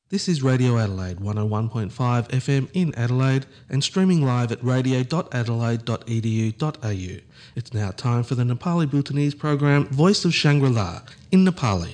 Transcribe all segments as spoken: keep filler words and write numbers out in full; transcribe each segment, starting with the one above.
This is Radio Adelaide one oh one point five F M in Adelaide and streaming live at radio dot adelaide dot e d u dot a u. It's now time for the Nepali Bhutanese program Voice of Shangri-La in Nepali.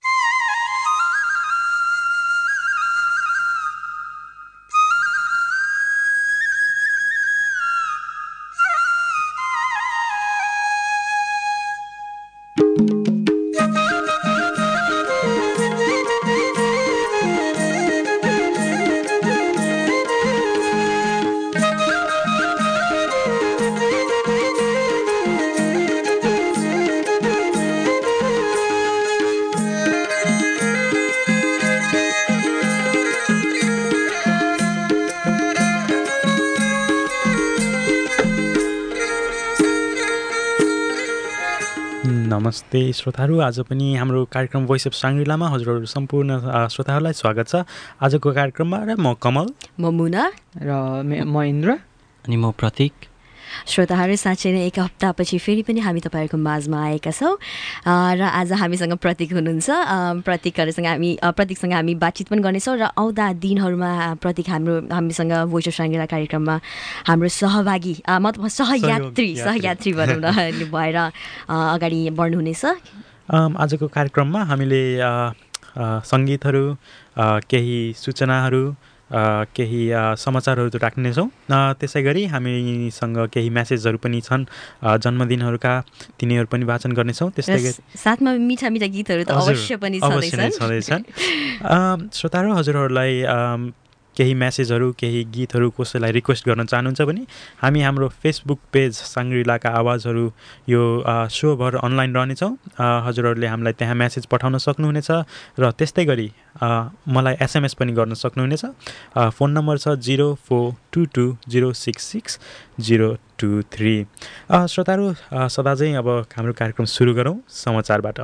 नमस्ते श्रोताहरू, आज पनि हाम्रो कार्यक्रम voice of साङ्ग्रिलामा हजुरहरू सम्पूर्ण श्रोताहरूलाई स्वागत छ। आजको कार्यक्रममा र म कमल, म मुना र म इन्द्र अनि म प्रतीक। श्रोताहरू, साँच्चै नै एक हप्तापछि फेरि पनि हामी तपाईँहरूको माझमा आएका छौँ र आज हामीसँग प्रतीक हुनुहुन्छ। प्रतीकहरूसँग हामी प्रतीकसँग हामी बातचित पनि गर्नेछौँ र आउँदा दिनहरूमा प्रतीक हाम्रो हामीसँग भोइस अफ साङ्ग्रिला कार्यक्रममा हाम्रो सहभागी मतलब सहयात्री सहयात्री भनौँ न भएर अगाडि बढ्नुहुनेछ। आजको कार्यक्रममा हामीले सङ्गीतहरू, केही सूचनाहरू, केही समाचारहरू राख्नेछौँ। त्यसै गरी हामीसँग केही म्यासेजहरू पनि छन् जन्मदिनहरूका, तिनीहरू पनि वाचन गर्नेछौँ। त्यस्तै गरी साथमा मिठा मिठा गीतहरू त अवश्य पनि छँदैछन्। श्रोताहरू, हजुरहरूलाई केही म्यासेजहरू, केही गीतहरू कसैलाई रिक्वेस्ट गर्न चाहनुहुन्छ भने हामी हाम्रो फेसबुक पेज साङ्ग्रिलाका आवाजहरू यो सोभर अनलाइन रहनेछौँ। हजुरहरूले हामीलाई त्यहाँ म्यासेज पठाउन सक्नुहुनेछ र त्यस्तै गरी मलाई एसएमएस पनि गर्न सक्नुहुनेछ। फोन नम्बर छ zero four two two zero six six zero two three. श्रोताहरू, सदा चाहिँ अब हाम्रो कार्यक्रम सुरु गरौँ समाचारबाट।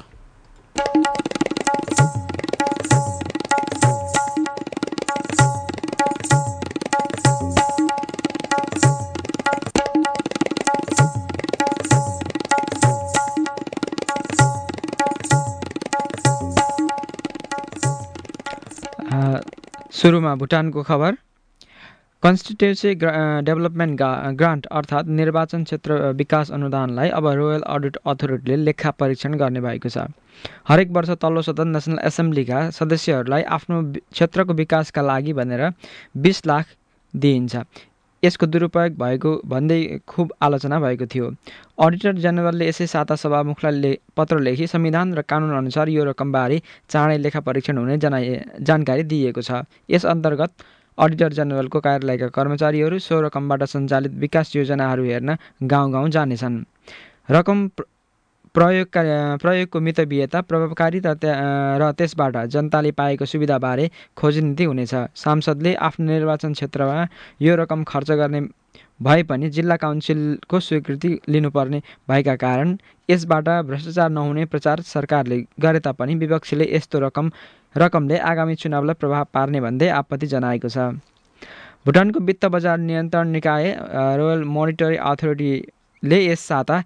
सुरुमा भुटानको खबर। कन्स्टिट्युन्सी डेभलपमेन्ट ग्रान्ट अर्थात् निर्वाचन क्षेत्र विकास अनुदानलाई अब रोयल अडिट अथोरिटीले लेखा परीक्षण गर्ने भएको छ। हरेक वर्ष तल्लो सदन नेसनल एसेम्ब्लीका सदस्यहरूलाई आफ्नो क्षेत्रको विकासका लागि भनेर बिस लाख दिइन्छ। यसको दुरुपयोग भएको भन्दै खुब आलोचना भएको थियो। अडिटर जेनरलले यसै साता सभामुखलाई पत्र लेखी संविधान र कानुन अनुसार यो रकमबारे चाँडै लेखा परीक्षण हुने जनाए जानकारी दिएको छ। यस अन्तर्गत अडिटर जेनरलको कार्यालयका कर्मचारीहरू सो रकमबाट सञ्चालित विकास योजनाहरू हेर्न गाउँ गाउँ जानेछन्। रकम प्रयोगका प्रयोगको मितव्ययता, प्रभावकारिता र त्यसबाट जनताले पाएको सुविधाबारे खोजनीति हुनेछ। सांसदले आफ्नो निर्वाचन क्षेत्रमा यो रकम खर्च गर्ने भए पनि जिल्ला काउन्सिलको स्वीकृति लिनुपर्ने भएका कारण यसबाट भ्रष्टाचार नहुने प्रचार सरकारले गरे तापनि विपक्षीले यस्तो रकम रकमले आगामी चुनावलाई प्रभाव पार्ने भन्दै आपत्ति जनाएको छ। भुटानको वित्त बजार नियन्त्रण निकाय रोयल मोनिटरी अथोरिटीले यस साता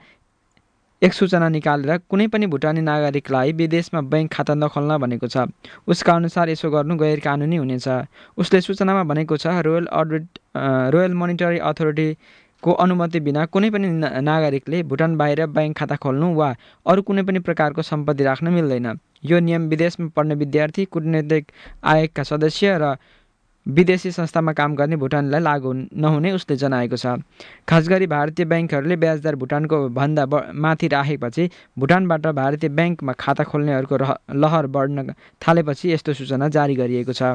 एक सूचना निकालेर कुनै पनि भुटानी नागरिकलाई विदेशमा बैंक खाता नखोल्न भनेको छ। उसका अनुसार यसो गर्नु गैर कानुनी हुनेछ। उसले सूचनामा भनेको छ, रोयल अडिट रोयल मोनिटरी अथोरिटीको अनुमति बिना कुनै पनि नागरिकले भुटान बाहिर बैंक खाता खोल्नु वा अरू कुनै पनि प्रकारको सम्पत्ति राख्न मिल्दैन। यो नियम विदेशमा पढ्ने विद्यार्थी, कूटनीतिक आयोगका सदस्य र विदेशी संस्थामा काम गर्ने भुटानीलाई लागू नहुने उसले जनाएको छ। खास गरी भारतीय ब्याङ्कहरूले ब्याजदर भुटानको भन्दा माथि राखेपछि भुटानबाट भारतीय ब्याङ्कमा खाता खोल्नेहरूको लहर बढ्न थालेपछि यस्तो सूचना जारी गरिएको छ।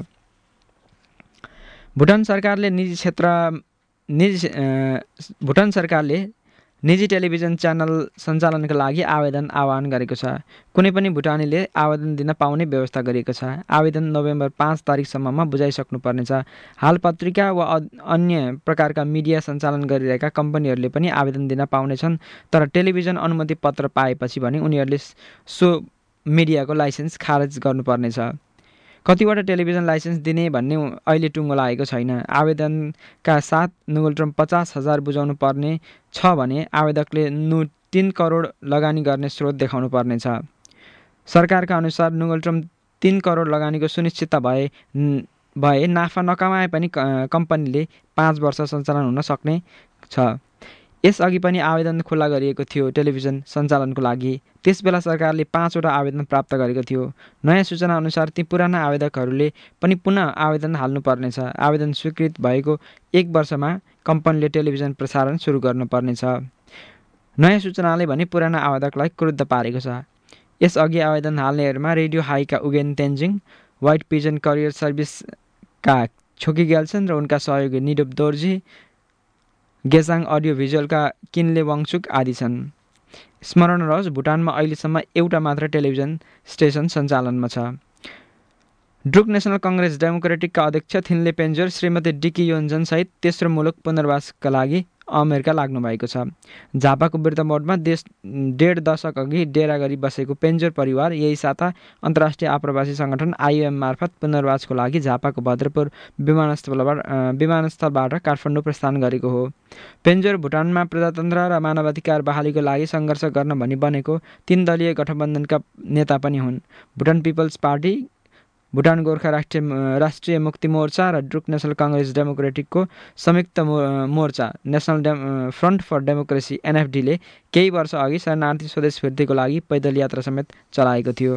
भुटान सरकारले निजी क्षेत्र निजी भुटान सरकारले निजी टेलिभिजन च्यानल सञ्चालनका लागि आवेदन आह्वान गरेको छ। कुनै पनि भुटानीले आवेदन दिन पाउने व्यवस्था गरिएको छ। आवेदन नोभेम्बर पाँच तारिकसम्ममा बुझाइसक्नुपर्नेछ। हाल पत्रिका वा अन्य प्रकारका मिडिया सञ्चालन गरिरहेका कम्पनीहरूले पनि आवेदन दिन पाउनेछन्, तर टेलिभिजन अनुमति पत्र पाएपछि भने उनीहरूले सो मिडियाको लाइसेन्स खारेज गर्नुपर्नेछ। कतिवटा टेलिभिजन लाइसेन्स दिने भन्ने अहिले टुङ्गो लागेको छैन। आवेदनका साथ न्यूनतम पचास हजार बुझाउनु पर्ने छ भने आवेदकले नु तीन करोड लगानी गर्ने स्रोत देखाउनु पर्नेछ। सरकारका अनुसार न्यूनतम तीन करोड लगानीको सुनिश्चितता भए भए नाफा नकमाए पनि कम्पनीले पाँच वर्ष सञ्चालन हुन सक्ने छ। यसअघि पनि आवेदन खुला गरिएको थियो टेलिभिजन सञ्चालनको लागि। त्यसबेला सरकारले पाँचवटा आवेदन प्राप्त गरेको थियो। नयाँ सूचना अनुसार ती पुराना आवेदकहरूले पनि पुनः आवेदन हाल्नुपर्नेछ। आवेदन स्वीकृत भएको एक वर्षमा कम्पनीले टेलिभिजन प्रसारण सुरु गर्नुपर्नेछ। नयाँ सूचनाले भने पुराना आवेदकलाई क्रुद्ध पारेको छ। यसअघि आवेदन हाल्नेहरूमा रेडियो हाईका Ugyen Tenzin, white pigeon carrier सर्भिसका छोकी ग्याल्छन् र उनका सहयोगी निडुप दोर्जी, गेजाङ अडियो भिजुअलका किनले वाङचुक आदि छन्। स्मरण रहोस्, भुटानमा अहिलेसम्म एउटा मात्र टेलिभिजन स्टेसन सञ्चालनमा छ। ड्रुक नेसनल कङ्ग्रेस डेमोक्रेटिकका अध्यक्ष थिनले पेन्जर श्रीमती डिकी योन्जनसहित तेस्रो मुलुक पुनर्वासका लागि अमेरिका लाग्नु भएको छ। झापाको बिर्तामोडमा देश डेढ दशक अघि डेरा गरी बसेको पेन्जर परिवार यही साता अन्तर्राष्ट्रिय आप्रवासी सङ्गठन आइओएम मार्फत पुनर्वासको लागि झापाको भद्रपुर विमानस्थलबाट विमानस्थलबाट काठमाडौँ प्रस्थान गरेको हो। पेन्जर भुटानमा प्रजातन्त्र र मानवाधिकार बहालीको लागि सङ्घर्ष गर्न भनी बनेको तीन दलीय गठबन्धनका नेता पनि हुन्। भुटान पिपल्स पार्टी, भुटान गोर्खा राष्ट्रिय राष्ट्रिय मुक्ति मोर्चा र ड्रुक नेसनल कङ्ग्रेस डेमोक्रेटिकको संयुक्त मोर्चा national dem front for democracy एनएफडीले केही वर्ष अघि शरणार्थी स्वदेश फिर्तीको लागि पैदल यात्रा समेत चलाएको थियो।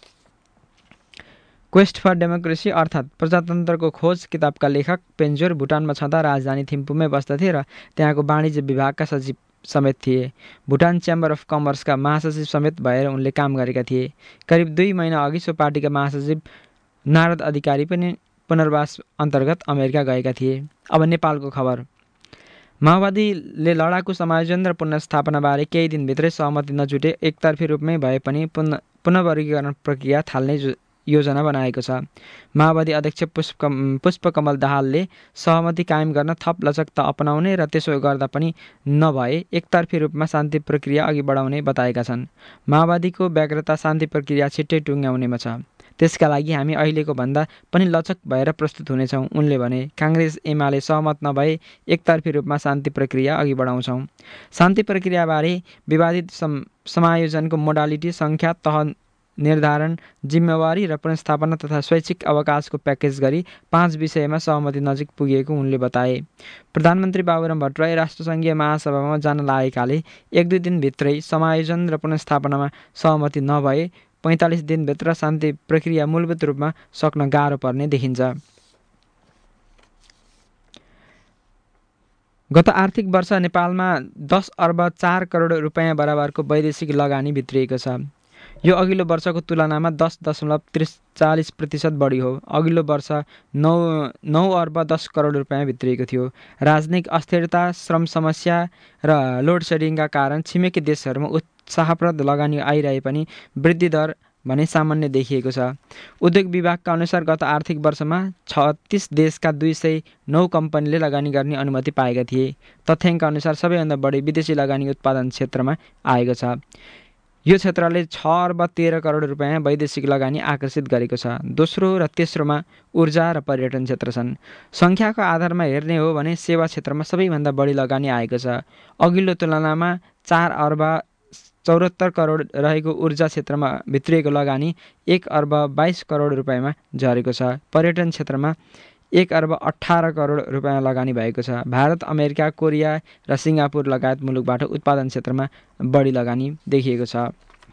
क्वेस्ट फर डेमोक्रेसी अर्थात् प्रजातन्त्रको खोज किताबका लेखक पेन्जोर भुटानमा छँदा राजधानी थिम्पूमै बस्दथे र त्यहाँको वाणिज्य विभागका सचिव समेत थिए। भुटान च्याम्बर अफ कमर्सका महासचिव समेत भएर उनले काम गरेका थिए। करिब दुई महिना अघि सो पार्टीका महासचिव नारद अधिकारी पनि पुनर्वास अन्तर्गत अमेरिका गएका थिए। अब नेपालको खबर। माओवादीले लडाकु समायोजन र पुनर्स्थापनाबारे केही दिनभित्रै सहमति नजुटे एकतर्फी रूपमै भए पनि पुनः पुनर्वर्गीकरण प्रक्रिया थाल्ने योजना बनाएको छ। माओवादी अध्यक्ष पुष्प पुष्पकमल दाहालले सहमति कायम गर्न थप लचकता अपनाउने र त्यसो गर्दा पनि नभए एकतर्फी रूपमा शान्ति प्रक्रिया अघि बढाउने बताएका छन्। माओवादीको व्यग्रता शान्ति प्रक्रिया छिट्टै टुङ्ग्याउनेमा छ। त्यसका लागि हामी अहिलेको भन्दा पनि लचक भएर प्रस्तुत हुनेछौँ, उनले भने। काङ्ग्रेस एमाले सहमत नभए एकतर्फी रूपमा शान्ति प्रक्रिया अघि बढाउँछौँ। शान्ति प्रक्रियाबारे विवादित सम समायोजनको मोडालिटी, सङ्ख्या, तह निर्धारण, जिम्मेवारी र पुनर्स्थापना तथा स्वैच्छिक अवकाशको प्याकेज गरी पाँच विषयमा सहमति नजिक पुगेको उनले बताए। प्रधानमन्त्री बाबुराम भट्टराई राष्ट्रसङ्घीय महासभामा जान लागेकाले एक दुई दिनभित्रै समायोजन र पुनर्स्थापनामा सहमति नभए पैँतालिस दिनभित्र शान्ति प्रक्रिया मूलभूत रूपमा सक्न गाह्रो पर्ने देखिन्छ। गत आर्थिक वर्ष नेपालमा दस अर्ब चार करोड रुपियाँ बराबरको वैदेशिक लगानी भित्रिएको छ। यो अघिल्लो वर्षको तुलनामा दस दशमलव त्रिचालिस प्रतिशत बढी हो। अघिल्लो वर्ष नौ नौ अर्ब दस करोड रुपियाँ भित्रिएको थियो। राजनीतिक अस्थिरता, श्रम समस्या र लोड सेडिङका कारण छिमेकी देशहरूमा उत्साहप्रद लगानी आइरहे पनि वृद्धि दर भने सामान्य देखिएको छ। उद्योग विभागका अनुसार गत आर्थिक वर्षमा छत्तिस देशका दुई सय नौ कम्पनीले लगानी गर्ने अनुमति पाएका थिए। तथ्याङ्क अनुसार सबैभन्दा बढी विदेशी लगानी उत्पादन क्षेत्रमा आएको छ। यो क्षेत्रले छ अर्ब तेह्र करोड रुपियाँ वैदेशिक लगानी आकर्षित गरेको छ। दोस्रो र तेस्रोमा ऊर्जा र पर्यटन क्षेत्र छन्। सङ्ख्याको आधारमा हेर्ने हो भने सेवा क्षेत्रमा सबैभन्दा बढी लगानी आएको छ। अघिल्लो तुलनामा चार अर्ब चौहत्तर करोड रहेको ऊर्जा क्षेत्रमा भित्रिएको लगानी एक अर्ब बाइस करोड रुपियाँमा झरेको छ। पर्यटन क्षेत्रमा एक अर्ब अठार करोड रुपियाँ लगानी भएको छ। भारत, अमेरिका, कोरिया र सिङ्गापुर लगायत मुलुकबाट उत्पादन क्षेत्रमा बढी लगानी देखिएको छ।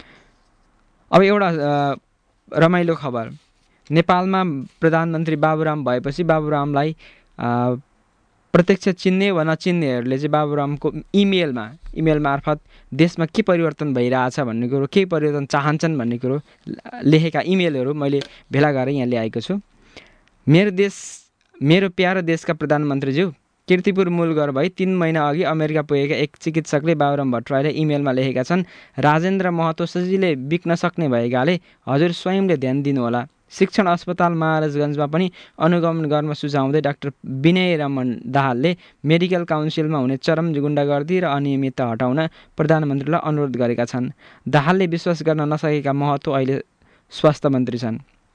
अब एउटा रमाइलो खबर। नेपालमा प्रधानमन्त्री बाबुराम भएपछि बाबुरामलाई प्रत्यक्ष चिन्ने वा नचिन्नेहरूले चाहिँ बाबुरामको इमेलमा इमेल मार्फत देशमा के परिवर्तन भइरहेछ भन्ने कुरो, के परिवर्तन चाहन्छन् भन्ने कुरो लेखेका इमेलहरू मैले भेला गरेर यहाँ ल्याएको छु। मेरो देश मेरो प्यारो देशका प्रधानमन्त्रीज्यू, किर्तिपुर मूल घर भई तीन महिना अघि अमेरिका पुगेका एक चिकित्सकले बाबुराम भट्टराईले इमेलमा लेखेका छन्, राजेन्द्र महतो सजिलै बिक्न सक्ने भएकाले हजुर स्वयंले ध्यान दिनुहोला। शिक्षण अस्पताल महाराजगञ्जमा पनि अनुगमन गर्न सुझाउँदै डाक्टर विनय रमन दाहालले मेडिकल काउन्सिलमा हुने चरम गुण्डागर्दी र अनियमितता हटाउन प्रधानमन्त्रीलाई अनुरोध गरेका छन्। दाहालले विश्वास गर्न नसकेका महतो अहिले स्वास्थ्य मन्त्री छन्।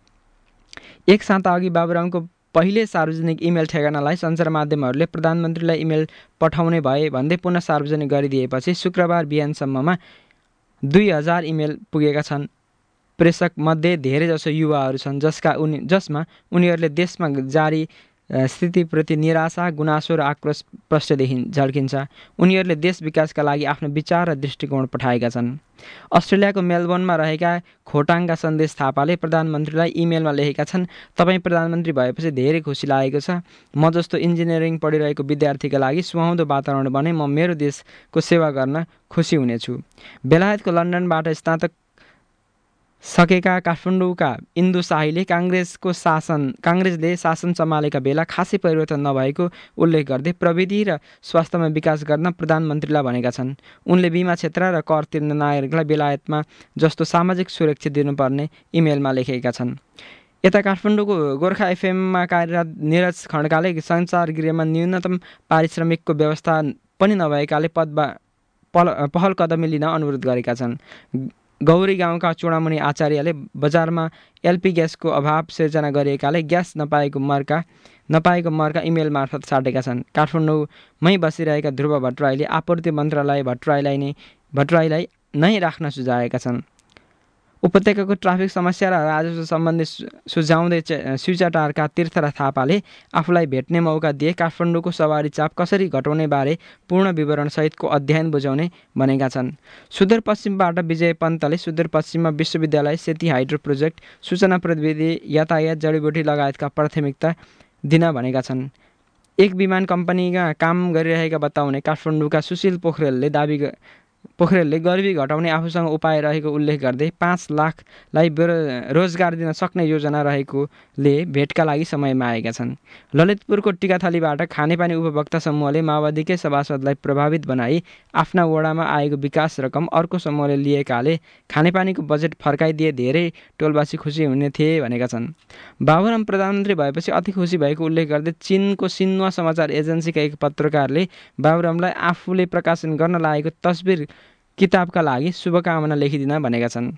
एक साता अघि बाबुरामको पहिले सार्वजनिक इमेल ठेगानालाई सञ्चार माध्यमहरूले प्रधानमन्त्रीलाई इमेल पठाउने भए भन्दै पुनः सार्वजनिक गरिदिएपछि शुक्रबार बिहानसम्ममा दुई हजार इमेल पुगेका छन्। प्रेषकमध्ये धेरैजसो युवाहरू छन् जसका उनी जसमा उनीहरूले देशमा जारी स्थितिप्रति निराशा गुनासो र आक्रोश प्रष्ट देखि झल्किन्छ। उनीहरूले देश विकासका लागि आफ्नो विचार र दृष्टिकोण पठाएका छन्। अस्ट्रेलियाको मेलबोर्नमा रहेका खोटाङका सन्देश थापाले प्रधानमन्त्रीलाई इमेलमा लेखेका छन्, तपाईँ प्रधानमन्त्री भएपछि धेरै खुसी लागेको छ। म जस्तो इन्जिनियरिङ पढिरहेको विद्यार्थीका लागि सुहाउँदो वातावरण बने म मेरो देशको सेवा गर्न खुसी हुनेछु। बेलायतको लन्डनबाट स्नातक सकेका काठमाडौँका इन्दु शाहीले काङ्ग्रेसको शासन काङ्ग्रेसले शासन सम्हालेका बेला खासै परिवर्तन नभएको उल्लेख गर्दै प्रविधि र स्वास्थ्यमा विकास गर्न प्रधानमन्त्रीलाई भनेका छन्। उनले बिमा क्षेत्र र कर तिर्ने नागरिकलाई बेलायतमा जस्तो सामाजिक सुरक्षा दिनुपर्ने इमेलमा लेखेका छन्। यता काठमाडौँको गोर्खा एफएममा कार्यरत निरज खड्काले सञ्चार गृहमा न्यूनतम पारिश्रमिकको व्यवस्था पनि नभएकाले पदमा पहल कदमी लिन अनुरोध गरेका छन्। गौरी गाउँका चूडामणि आचार्यले बजारमा एलपी ग्यासको अभाव सिर्जना गरिएकाले ग्यास नपाएको मर्का नपाएको मर्का इमेल मार्फत साटेका छन्। काठमाडौँमै बसिरहेका ध्रुव भट्टराईले आपूर्ति मन्त्रालय भट्टराईलाई नै भट्टराईलाई नै राख्न सुझाएका छन्। उपत्यकाको ट्राफिक समस्या र राजस्व सम्बन्धी सुझाउँदै स्विचाटारका तीर्थराज थापाले आफूलाई भेट्ने मौका दिए काठमाडौँको सवारी चाप कसरी घटाउने बारे पूर्ण विवरणसहितको अध्ययन बुझाउने भनेका छन्। सुदूरपश्चिमबाट विजय पन्तले सुदूरपश्चिममा विश्वविद्यालय सेती हाइड्रो प्रोजेक्ट सूचना प्रविधि यातायात जडीबुटी लगायतका प्राथमिकता दिन भनेका छन्। एक विमान कम्पनीमा काम गरिरहेका बताउने काठमाडौँका सुशील पोखरेलले दाबी पोखरेलले गरिबी घटाउने आफूसँग उपाय रहेको उल्लेख गर्दै पाँच लाखलाई रोजगार दिन सक्ने योजना रहेकोले भेटका लागि समयमा आएका छन्। ललितपुरको टिकाथलीबाट खानेपानी उपभोक्ता समूहले माओवादीकै सभासदलाई प्रभावित बनाई आफ्ना वडामा आएको विकास रकम अर्को समूहले लिएकाले खानेपानीको बजेट फर्काइदिए धेरै टोलवासी खुसी हुने थिए भनेका छन्। बाबुराम प्रधानमन्त्री भएपछि अति खुसी भएको उल्लेख गर्दै चीनको सिन्वा समाचार एजेन्सीका एक पत्रकारले बाबुरामलाई आफूले प्रकाशन गर्न लागेको तस्बिर किताबका लागि शुभकामना लेखिदिन भनेका छन्।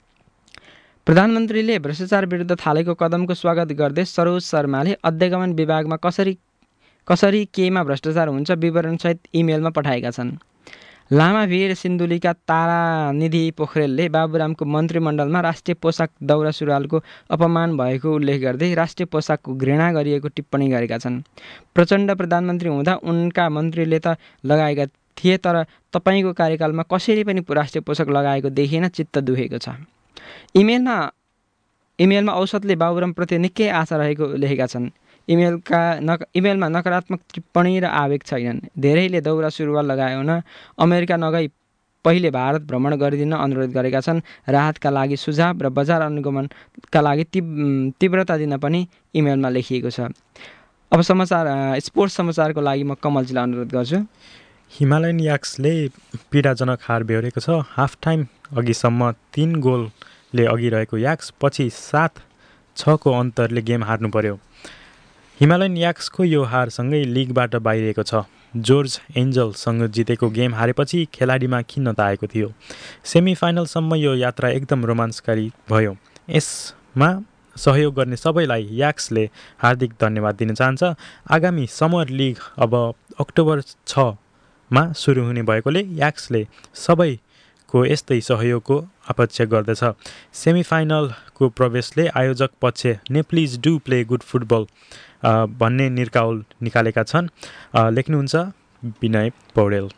प्रधानमन्त्रीले भ्रष्टाचार विरुद्ध थालेको कदमको स्वागत गर्दै सरोज शर्माले अध्यागमन विभागमा कसरी कसरी केमा भ्रष्टाचार हुन्छ विवरणसहित इमेलमा पठाएका छन्। लामा भिर सिन्धुलीका तारानिधि पोखरेलले बाबुरामको मन्त्रीमण्डलमा राष्ट्रिय पोसाक दौरा सुरुवालको अपमान भएको उल्लेख गर्दै राष्ट्रिय पोसाकको घृणा गरिएको टिप्पणी गरेका छन्। प्रचण्ड प्रधानमन्त्री हुँदा उनका मन्त्रीले त लगाएका थिए तर तपाईँको कार्यकालमा कसैले पनि राष्ट्रिय पोसाक लगाएको देखिएन, चित्त दुखेको छ। इमेलमा इमेलमा औसतले बाबुरामप्रति निकै आशा रहेको लेखेका छन्। इमेलका नक इमेलमा नकारात्मक टिप्पणी र आवेग छैनन्। धेरैले दौरा सुरुवाल लगाउन अमेरिका नगई पहिले भारत भ्रमण गरिदिन अनुरोध गरेका छन्। राहतका लागि सुझाव र बजार अनुगमनका लागि तीव्रता दिन पनि इमेलमा लेखिएको छ। अब समाचार स्पोर्ट्स समाचारको लागि म कमलजीलाई अनुरोध गर्छु। हिमालयन याक्सले पीडाजनक हार बेहोरेको छ। हाफ टाइम अघिसम्म तीन गोलले अघि रहेको याक्स पछि सात छको अन्तरले गेम हार्नु पर्यो। हिमालयन याक्सको यो हारसँगै लिगबाट बाहिरिएको छ। जोर्ज एन्जलसँग जितेको गेम हारेपछि खेलाडीमा खिन्नता आएको थियो। सेमी फाइनलसम्म यो यात्रा एकदम रोमाञ्चकारी भयो। यसमा सहयोग गर्ने सबैलाई याक्सले हार्दिक धन्यवाद दिन चाहन्छ। आगामी समर लिग अब अक्टोबर छमा सुरु हुने भएकोले याक्सले सबैको यस्तै सहयोगको अपेक्षा गर्दछ। सेमी फाइनलको प्रवेशले आयोजक पक्ष Nepalese do play good football भन्ने निर्काउल निकालेका छन्। लेख्नुहुन्छ विनय पौडेल।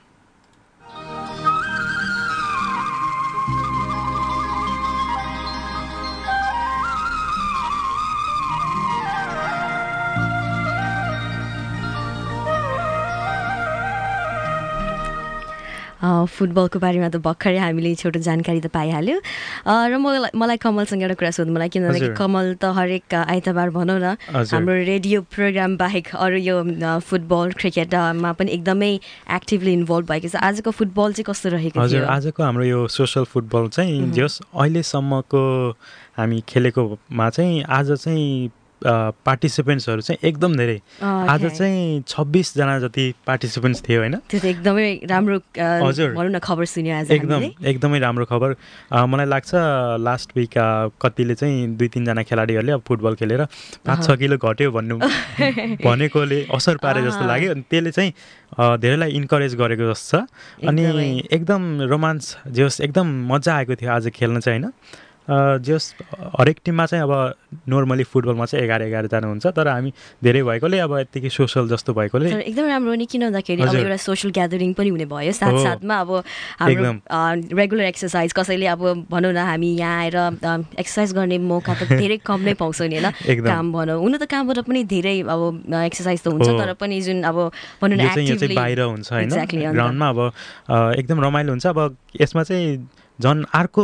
फुटबलको बारेमा त भर्खरै हामीले छोटो जानकारी त पाइहाल्यो र मलाई मलाई कमलसँग एउटा कुरा सोध्नु मलाई किनभने कमल त हरेक आइतबार भनौँ न हाम्रो रेडियो प्रोग्राम बाहेक अरू यो फुटबल क्रिकेटमा पनि एकदमै एक्टिभली इन्भल्भ भएको छ। आजको फुटबल चाहिँ कस्तो रहेको थियो? हजुर, आजको हाम्रो यो सोसल फुटबल चाहिँ जस अहिलेसम्मको हामी खेलेकोमा चाहिँ आज चाहिँ पार्टिसिपेन्ट्सहरू चाहिँ एकदम धेरै। आज चाहिँ छब्बिसजना जति पार्टिसिपेन्ट्स थियो होइन? त्यो त एकदमै राम्रो भनौँ न खबर सुन्यो आज। एकदम एकदमै राम्रो खबर। मलाई लाग्छ लास्ट विक कतिले चाहिँ दुई तिनजना खेलाडीहरूले अब फुटबल खेलेर पाँच छ किलो घट्यो भन्नु भनेकोले असर पारे जस्तो लाग्यो। त्यसले चाहिँ धेरैलाई इन्करेज गरेको जस्तो छ। अनि एकदम रोमान्च जे होस् एकदम मजा आएको थियो आज खेल्न चाहिँ होइन। जस हरेक टिममा चाहिँ अब नर्मली फुटबलमा चाहिँ एघार एघारजना हुन्छ तर हामी धेरै भएकोले अब यत्तिकै सोसल जस्तो भएकोले एकदम राम्रो नि किन भन्दाखेरि अब एउटा सोसल ग्यादरिङ पनि हुने भयो साथसाथमा अब हाम्रो रेगुलर एक्सर्साइज कसैले अब भनौँ न हामी यहाँ आएर एक्सर्साइज गर्ने मौका त धेरै कम नै पाउँछौँ नि होइन काम भनौँ हुन त कामबाट पनि धेरै अब एक्सर्साइज त हुन्छ तर पनि जुन अब भनौँ न एक्टिभली बाहिर हुन्छ होइन ग्राउन्डमा अब एकदम रमाइलो हुन्छ अब यसमा चाहिँ झन् अर्को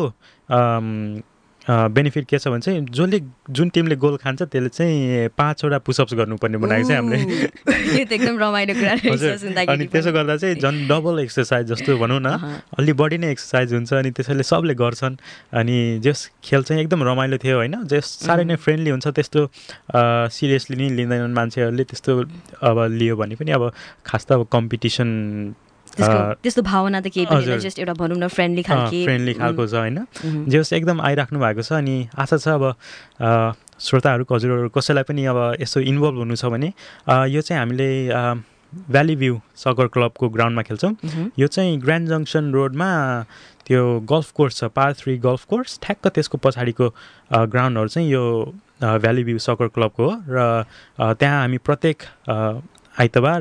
बेनिफिट के छ भने चाहिँ जसले जुन टिमले गोल खान्छ त्यसले चाहिँ पाँचवटा पुसअप्स गर्नुपर्ने बनाएको छ हामीले यो त एकदम रमाइलो कुरा रहेछ सुन्दाखेरि अनि त्यसो गर्दा चाहिँ झन् डबल एक्सर्साइज जस्तो भनौँ न अलि बढी नै एक्सर्साइज हुन्छ अनि त्यसैले सबले गर्छन् अनि जस खेल चाहिँ एकदम रमाइलो थियो होइन जस साह्रै नै फ्रेन्डली हुन्छ त्यस्तो सिरियसली नै लिँदैनन् मान्छेहरूले त्यस्तो अब लियो भने पनि अब खास त अब कम्पिटिसन त्यस्तो भावना त केही पनि जस्ट एउटा भनौँ न फ्रेन्डली खालको फ्रेन्डली खालको छ होइन जस एकदम आइराख्नु भएको छ अनि आशा छ अब श्रोताहरू हजुरहरू कसैलाई पनि अब यसो इन्भल्भ हुनु छ भने यो चाहिँ हामीले भ्याली भ्यू सकर क्लबको ग्राउन्डमा खेल्छौँ यो चाहिँ ग्रान्ड जङ्सन रोडमा त्यो गल्फ कोर्स छ पार थ्री गल्फ कोर्स ठ्याक्क त्यसको पछाडिको ग्राउन्डहरू चाहिँ यो भ्याली भ्यू सकर क्लबको हो र त्यहाँ हामी प्रत्येक आइतबार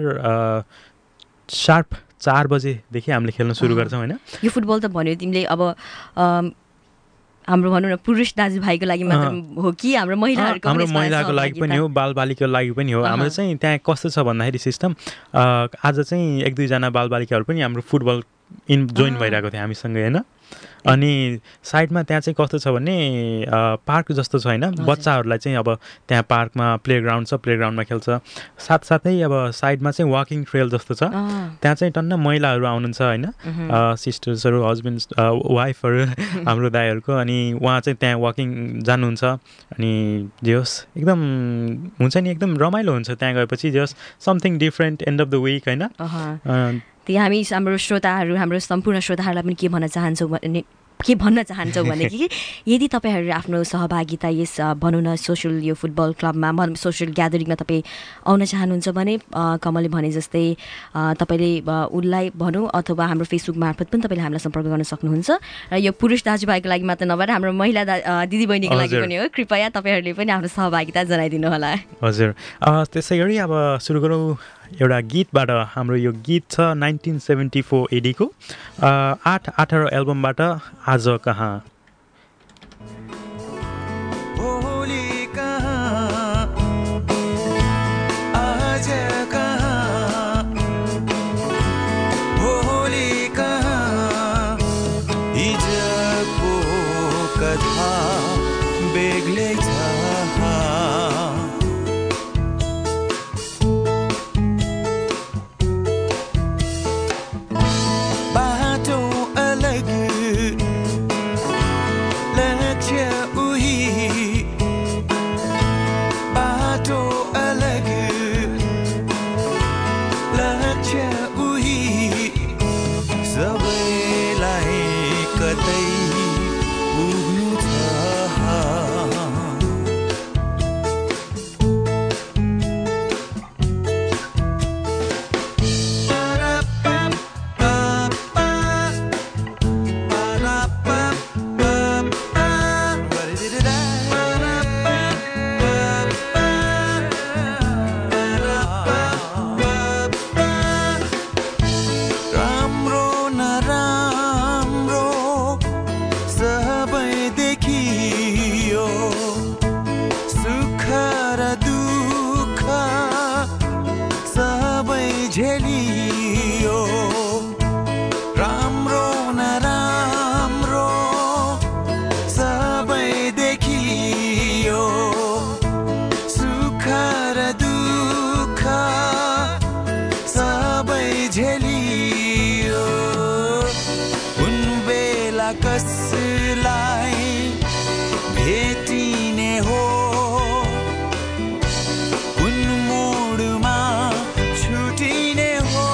सार्प चार बजेदेखि हामीले खेल्न सुरु गर्छौँ होइन यो फुटबल त भन्यो तिमीले अब हाम्रो भनौँ न पुरुष दाजुभाइको लागि मात्र हो कि हाम्रो महिलाहरूको हाम्रो महिलाको लागि पनि हो बालबालिकाको लागि पनि हो हाम्रो चाहिँ त्यहाँ कस्तो छ भन्दाखेरि सिस्टम आज चाहिँ एक दुईजना बालबालिकाहरू पनि हाम्रो फुटबल इन जोइन भइरहेको थियो हामीसँग होइन अनि साइडमा त्यहाँ चाहिँ कस्तो छ भने पार्क जस्तो छ होइन बच्चाहरूलाई चाहिँ अब त्यहाँ पार्कमा प्लेग्राउन्ड छ प्लेग्राउन्डमा खेल्छ साथसाथै अब साइडमा चाहिँ वाकिङ ट्रेल जस्तो छ त्यहाँ चाहिँ टन्न महिलाहरू आउनुहुन्छ होइन सिस्टर्सहरू हस्बेन्ड वाइफहरू हाम्रो दाइहरूको अनि उहाँ चाहिँ त्यहाँ वाकिङ जानुहुन्छ अनि जे होस् एकदम हुन्छ नि एकदम रमाइलो हुन्छ त्यहाँ गएपछि जे होस् something different end of the week होइन त्यही हामी हाम्रो श्रोताहरू हाम्रो सम्पूर्ण श्रोताहरूलाई पनि के भन्न चाहन्छौँ भने के भन्न चाहन्छौँ भने कि यदि तपाईँहरू आफ्नो सहभागिता यस भनौँ न सोसल यो फुटबल क्लबमा सोसल ग्यादरिङमा तपाईँ आउन चाहनुहुन्छ भने कमलले भने जस्तै तपाईँले उसलाई भनौँ अथवा हाम्रो फेसबुक मार्फत पनि तपाईँले हामीलाई सम्पर्क गर्न सक्नुहुन्छ र यो पुरुष दाजुभाइको लागि मात्र नभएर हाम्रो महिला दिदीबहिनीको लागि पनि हो कृपया तपाईँहरूले पनि आफ्नो सहभागिता जनाइदिनु होला हजुर त्यसै गरी अब सुरु गरौँ एउटा गीतबाट हाम्रो यो गीत छ नाइन्टिन सेभेन्टी फोर एडीको आठ अठार एल्बमबाट आज कहाँ छुटिने हो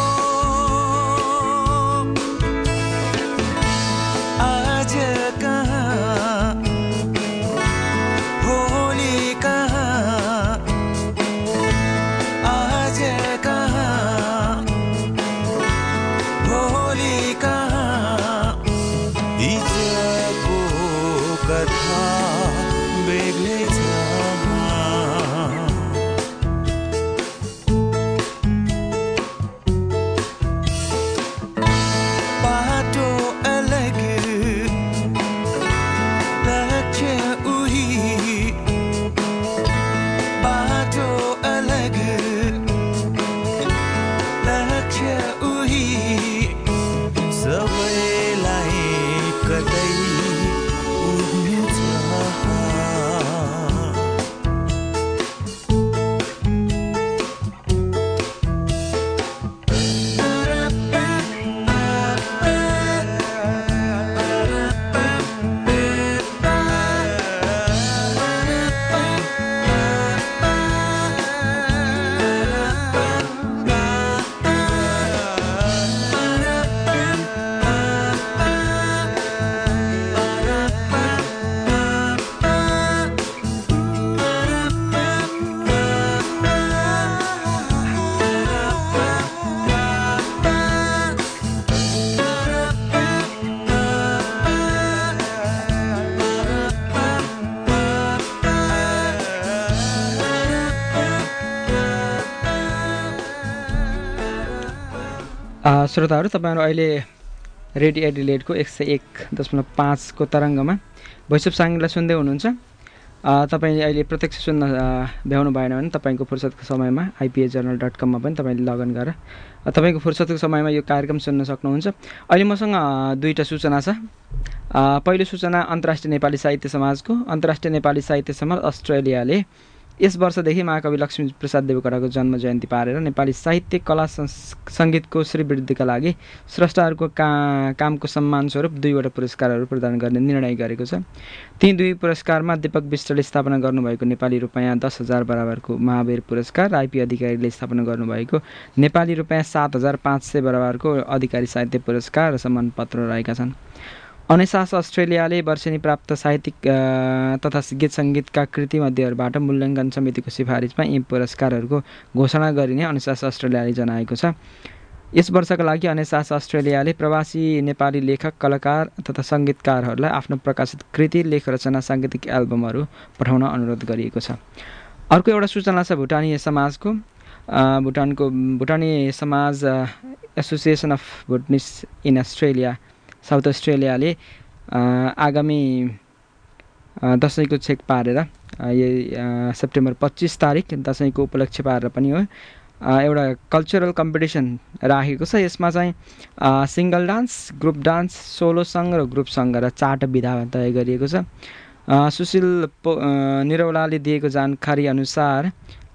श्रोताहरू तपाईँहरू अहिले रेडियो एडिलेडको एक सय एक दशमलव पाँचको तरङ्गमा भोइस अफ साङ्गीलाई सुन्दै हुनुहुन्छ। तपाईँले अहिले प्रत्यक्ष सुन्न भ्याउनु भएन भने तपाईँको फुर्सदको समयमा आइपिए जर्नल डट कममा पनि तपाईँले लगइन गरेर तपाईँको फुर्सदको समयमा यो कार्यक्रम सुन्न सक्नुहुन्छ। अहिले मसँग दुईवटा सूचना छ। पहिलो सूचना अन्तर्राष्ट्रिय नेपाली साहित्य समाजको। अन्तर्राष्ट्रिय नेपाली साहित्य समाज अस्ट्रेलियाले यस वर्षदेखि महाकवि लक्ष्मीप्रसाद देवकोटाको जन्म जयन्ती पारेर नेपाली साहित्य कला सङ्गीतको श्रीवृद्धिका लागि स्रष्टाहरूको का कामको सम्मान स्वरूप दुईवटा पुरस्कारहरू प्रदान गर्ने निर्णय गरेको छ। ती दुई पुरस्कारमा दीपक विष्टले स्थापना गर्नुभएको नेपाली रुपैयाँ दस हजार बराबरको महावीर पुरस्कार, आइपी अधिकारीले स्थापना गर्नुभएको नेपाली रुपैयाँ सात हजार पाँच सय बराबरको अधिकारी साहित्य पुरस्कार र सम्मान पत्र रहेका छन्। अनेसास अस्ट्रेलियाले वर्षेनी प्राप्त साहित्यिक तथा गीत सङ्गीतका कृतिमध्येहरूबाट मूल्याङ्कन समितिको सिफारिसमा यी पुरस्कारहरूको घोषणा गरिने अनेसास अस्ट्रेलियाले जनाएको छ। यस वर्षका लागि अनेसास अस्ट्रेलियाले प्रवासी नेपाली लेखक, कलाकार तथा सङ्गीतकारहरूलाई आफ्नो प्रकाशित कृति, लेख रचना, साङ्गीतिक एल्बमहरू पठाउन अनुरोध गरिएको छ। अर्को एउटा सूचना छ भुटानी समाजको। भुटानको भुटानी समाज association of Bhutanese in Australia south अस्ट्रेलियाले आगामी दसैँको छेक पारेर यो सेप्टेम्बर पच्चिस तारिक दसैँको उपलक्ष्य पारेर पनि हो एउटा कल्चरल कम्पिटिसन राखेको छ। यसमा चाहिँ single dance, group dance, solo song र ग्रुप सङ्ग र चारवटा विधा तय गरिएको छ। सुशील निरौलाले दिएको जानकारी अनुसार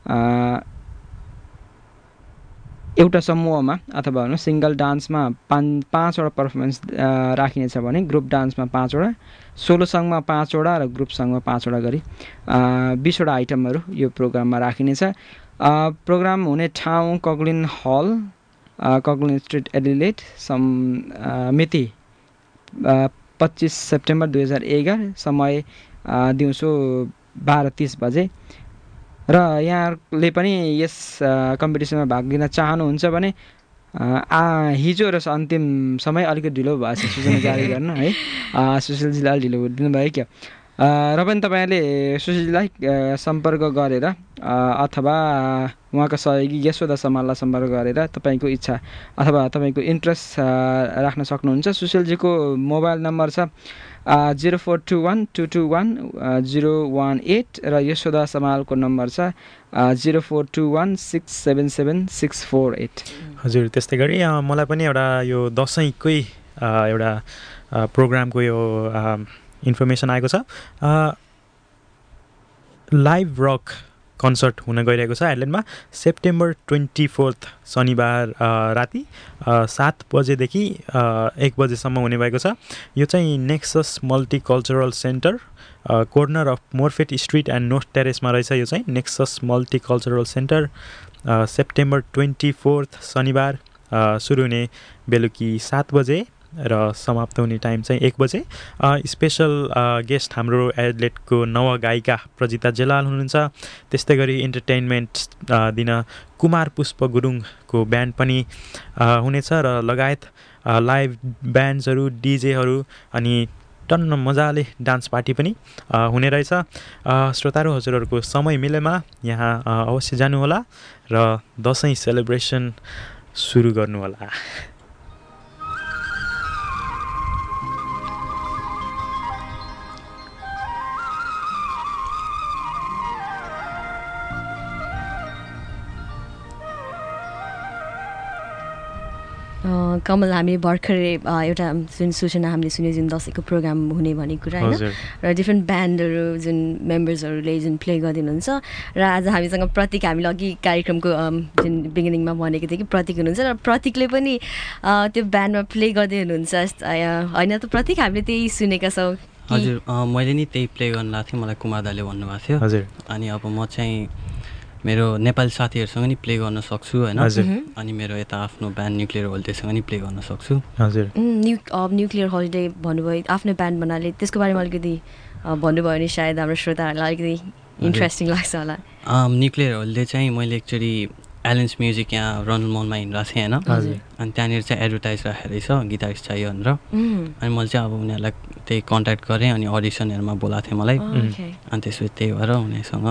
एउटा समूहमा अथवा भनौँ सिङ्गल डान्समा पाँच पाँचवटा पर्फर्मेन्स राखिनेछ भने ग्रुप डान्समा पाँचवटा, सोलो सङ्गमा पाँचवटा र ग्रुप सङ्गमा पाँचवटा गरी बिसवटा आइटमहरू यो प्रोग्राममा राखिनेछ। प्रोग्राम हुने ठाउँ Coglin hall, Coglin street, Adelaide. सम मिति पच्चिस सेप्टेम्बर दुई हजार एघार, समय दिउँसो बाह्र तिस बजे। र यहाँले पनि यस कम्पिटिसनमा भाग लिन चाहनुहुन्छ भने आ हिजो र अन्तिम समय अलिकति ढिलो भएछ सूचना जारी गर्न है। सुशीलजीलाई अलिक ढिलो दिनुभयो क्या। र पनि तपाईँले सुशीलजीलाई सम्पर्क गरेर अथवा उहाँका सहयोगी यशोदा समाललाई सम्पर्क गरेर तपाईँको इच्छा अथवा तपाईँको इन्ट्रेस्ट राख्न सक्नुहुन्छ। सुशीलजीको मोबाइल नम्बर छ zero four two one two two one zero one eight र यशोदा समालको नम्बर छ zero four two one six seven seven six four eight. हजुर, त्यस्तै गरी मलाई पनि एउटा यो दसैँकै एउटा प्रोग्रामको यो इन्फर्मेसन आएको छ। लाइभ रक कन्सर्ट हुन गइरहेको छ एडलेडमा सेप्टेम्बर ट्वेन्टी फोर्थ शनिबार राति सात बजेदेखि एक बजेसम्म हुने भएको छ। यो चाहिँ Nexus multicultural centre corner of Morphett street and north टेरेसमा रहेछ। यो चाहिँ Nexus multicultural centre September twenty fourth शनिबार सुरु हुने बेलुकी सात बजे र समाप्त हुने टाइम चाहिँ एक बजे। स्पेसल गेस्ट हाम्रो एडलेटको नव गायिका प्रजिता जेलाल हुनुहुन्छ। त्यस्तै गरी इन्टरटेनमेन्ट दिन कुमार पुष्प गुरुङको ब्यान्ड पनि हुनेछ र लगायत लाइभ ब्यान्ड्सहरू, डिजेहरू अनि टन्न मजाले डान्स पार्टी पनि हुने रहेछ। श्रोताहरू हजुरहरूको समय मिलेमा यहाँ अवश्य जानुहोला र दसैँ सेलिब्रेसन सुरु गर्नुहोला। कमल, हामीले भर्खरै एउटा जुन सूचना हामीले सुन्यो जुन दसैँको प्रोग्राम हुने भन्ने कुरा होइन, र डिफ्रेन्ट ब्यान्डहरू जुन मेम्बर्सहरूले जुन प्ले गरिदिनुहुन्छ र आज हामीसँग प्रतीक, हामीले अघि कार्यक्रमको जुन बिगिनिङमा भनेको थियो कि प्रतीक हुनुहुन्छ र प्रतीकले पनि त्यो ब्यान्डमा प्ले गर्दै हुनुहुन्छ होइन त प्रतीक? हामीले त्यही सुनेका छौँ। हजुर, मैले नि त्यही प्ले गर्न लाग्थेँ, मलाई कुमार दाले भन्नुभएको थियो। हजुर, अनि अब म चाहिँ मेरो नेपाली साथीहरूसँग नि प्ले गर्न सक्छु होइन। अनि मेरो यता आफ्नो ब्यान्ड न्युक्लियर होलिडेसँग नि प्ले गर्न सक्छु। हजुर, न्यु न्युक्लियर होलिडे भन्नुभयो, आफ्नो ब्यान्ड भन्नाले त्यसको बारेमा अलिकति भन्नुभयो भने सायद हाम्रो श्रोताहरूलाई अलिकति इन्ट्रेस्टिङ लाग्छ होला। न्युक्लियर होलिडे चाहिँ मैले एक्चुअली एलेन्स म्युजिक यहाँ रनल मलमा हिँड्रहेको थिएँ होइन। अनि त्यहाँनिर चाहिँ एडभर्टाइज राखेको रहेछ गिटारिस्ट चाहियो भनेर। अनि मैले चाहिँ अब उनीहरूलाई त्यही कन्ट्याक्ट गरेँ अनि अडिसनहरूमा बोलाएको थिएँ मलाई। अनि त्यसपछि त्यही भएर उनीहरूसँग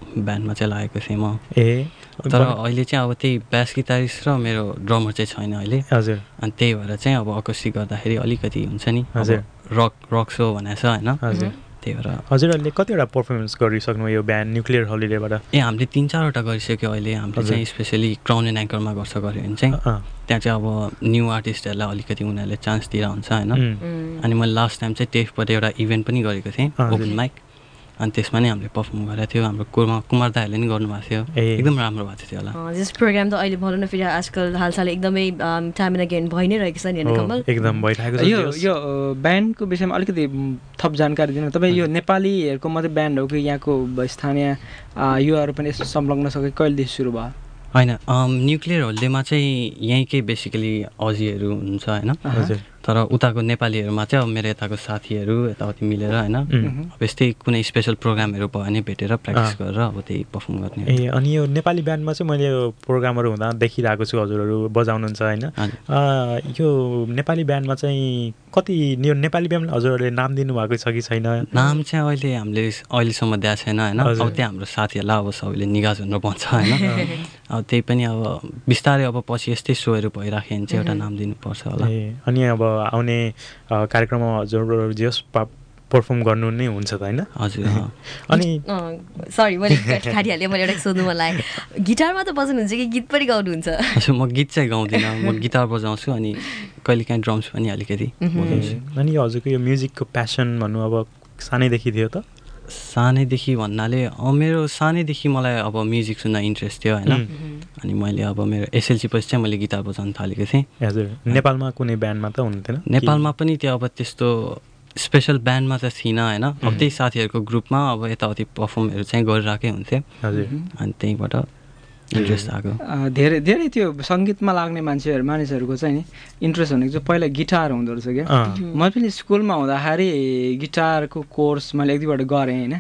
ब्यान्डमा चाहिँ लागेको थिएँ म। ए तर अहिले चाहिँ अब त्यही ब्यास गिटारिस्ट र मेरो ड्रमर चाहिँ छैन अहिले। हजुर। अनि त्यही भएर चाहिँ अब अकोस्टिक गर्दाखेरि अलिकति हुन्छ नि हजुर रक रक सो भनेको छ होइन। हजुर त्यही भएर हजुरहरूले कतिवटा पर्फर्मेन्स गरिसक्नु यो ब्यान्ड न्युक्लियर होलिडेबाट? ए हामीले तिन चारवटा गरिसक्यो अहिले। हामीले चाहिँ स्पेसली क्राउन एन्ड एङ्करमा गर्छ गऱ्यो भने चाहिँ त्यहाँ चाहिँ अब न्यू आर्टिस्टहरूलाई अलिकति उनीहरूले चान्स दिएर हुन्छ होइन। अनि मैले लास्ट टाइम चाहिँ टेफबाट एउटा इभेन्ट पनि गरेको थिएँ ओपन माइक। अनि त्यसमा नै हामीले पर्फर्म गरेको थियो। हाम्रो कुमार कुमार दाहरूले नि गर्नुभएको थियो। एकदम राम्रो भएको थियो होला। जस प्रोग्राम त अहिले भनौँ न फेरि आजकल हालसाल एकदमै टाइम एन्ड अगेन भइ नै रहेको छ नि होइन कमल? एकदम भइरहेको छ। यो यो ब्यान्डको विषयमा अलिकति थप जानकारी दिनु। तपाईँ यो नेपालीहरूको मात्रै ब्यान्ड हो कि यहाँको स्थानीय युवाहरू पनि यसमा संलग्न छ कि कहिलेदेखि सुरु भयो? होइन न्युक्लियर होलिडेमा चाहिँ यहीँकै बेसिकली अजीहरू हुनुहुन्छ होइन। तर उताको नेपालीहरूमा चाहिँ अब मेरो यताको साथीहरू यताउति मिलेर होइन अब यस्तै कुनै स्पेसल प्रोग्रामहरू भयो भने भेटेर प्र्याक्टिस गरेर अब त्यही पर्फर्म गर्ने। ए अनि यो नेपाली ब्यान्डमा चाहिँ मैले यो प्रोग्रामहरू हुँदा देखिरहेको छु हजुरहरू बजाउनुहुन्छ होइन। यो नेपाली ब्यान्डमा चाहिँ कति यो नेपाली ब्यान्डले हजुरहरूले नाम दिनुभएको छ कि छैन? नाम चाहिँ अहिले हामीले अहिलेसम्म दिएको छैन होइन। अब त्यहाँ हाम्रो साथीहरूलाई अब सबैले निगाज भनेर भन्छ होइन। अब त्यही पनि अब बिस्तारै अब पछि यस्तै सोहरू भइराख्यो भने चाहिँ एउटा नाम दिनुपर्छ होला। अनि अब आउने कार्यक्रममा हजुरहरू जस पर्फर्म गर्नु नै हुन्छ त होइन? हजुर। अनि सरी मैले खाटिहालेँ, मैले एउटा सोध्नु मन लाग्यो, गिटारमा त बजाउनुहुन्छ कि गीत पनि गाउनुहुन्छ? हजुर म गीत चाहिँ गाउँदिनँ, म गिटार बजाउँछु अनि कहिलेकाहीँ ड्रम्स पनि अलिकति बजाउँछु। अनि यो हजुरको यो म्युजिकको प्यासन भन्नु अब सानैदेखि थियो त? सानैदेखि भन्नाले मेरो सानैदेखि मलाई अब म्युजिक सुन्न इन्ट्रेस्ट थियो होइन। अनि मैले अब मेरो एसएलसी पछि चाहिँ मैले गिटार बजाउन थालेको थिएँ। हजुर। नेपालमा कुनै ब्यान्डमा त हुन्थेन? नेपालमा पनि त्यो अब त्यस्तो स्पेसल ब्यान्डमा त थिइनँ होइन। अब त्यही साथीहरूको ग्रुपमा अब यताउति पर्फर्महरू चाहिँ गरिरहेकै हुन्थ्यो। हजुर। अनि त्यहीँबाट इन्ट्रेस्ट आएको। धेरै धेरै त्यो सङ्गीतमा लाग्ने मान्छेहरू मानिसहरूको चाहिँ नि इन्ट्रेस्ट भनेको चाहिँ पहिला गिटार हुँदो रहेछ क्या। मैले पनि स्कुलमा हुँदाखेरि गिटारको कोर्स मैले एक दुईवटा गरेँ होइन।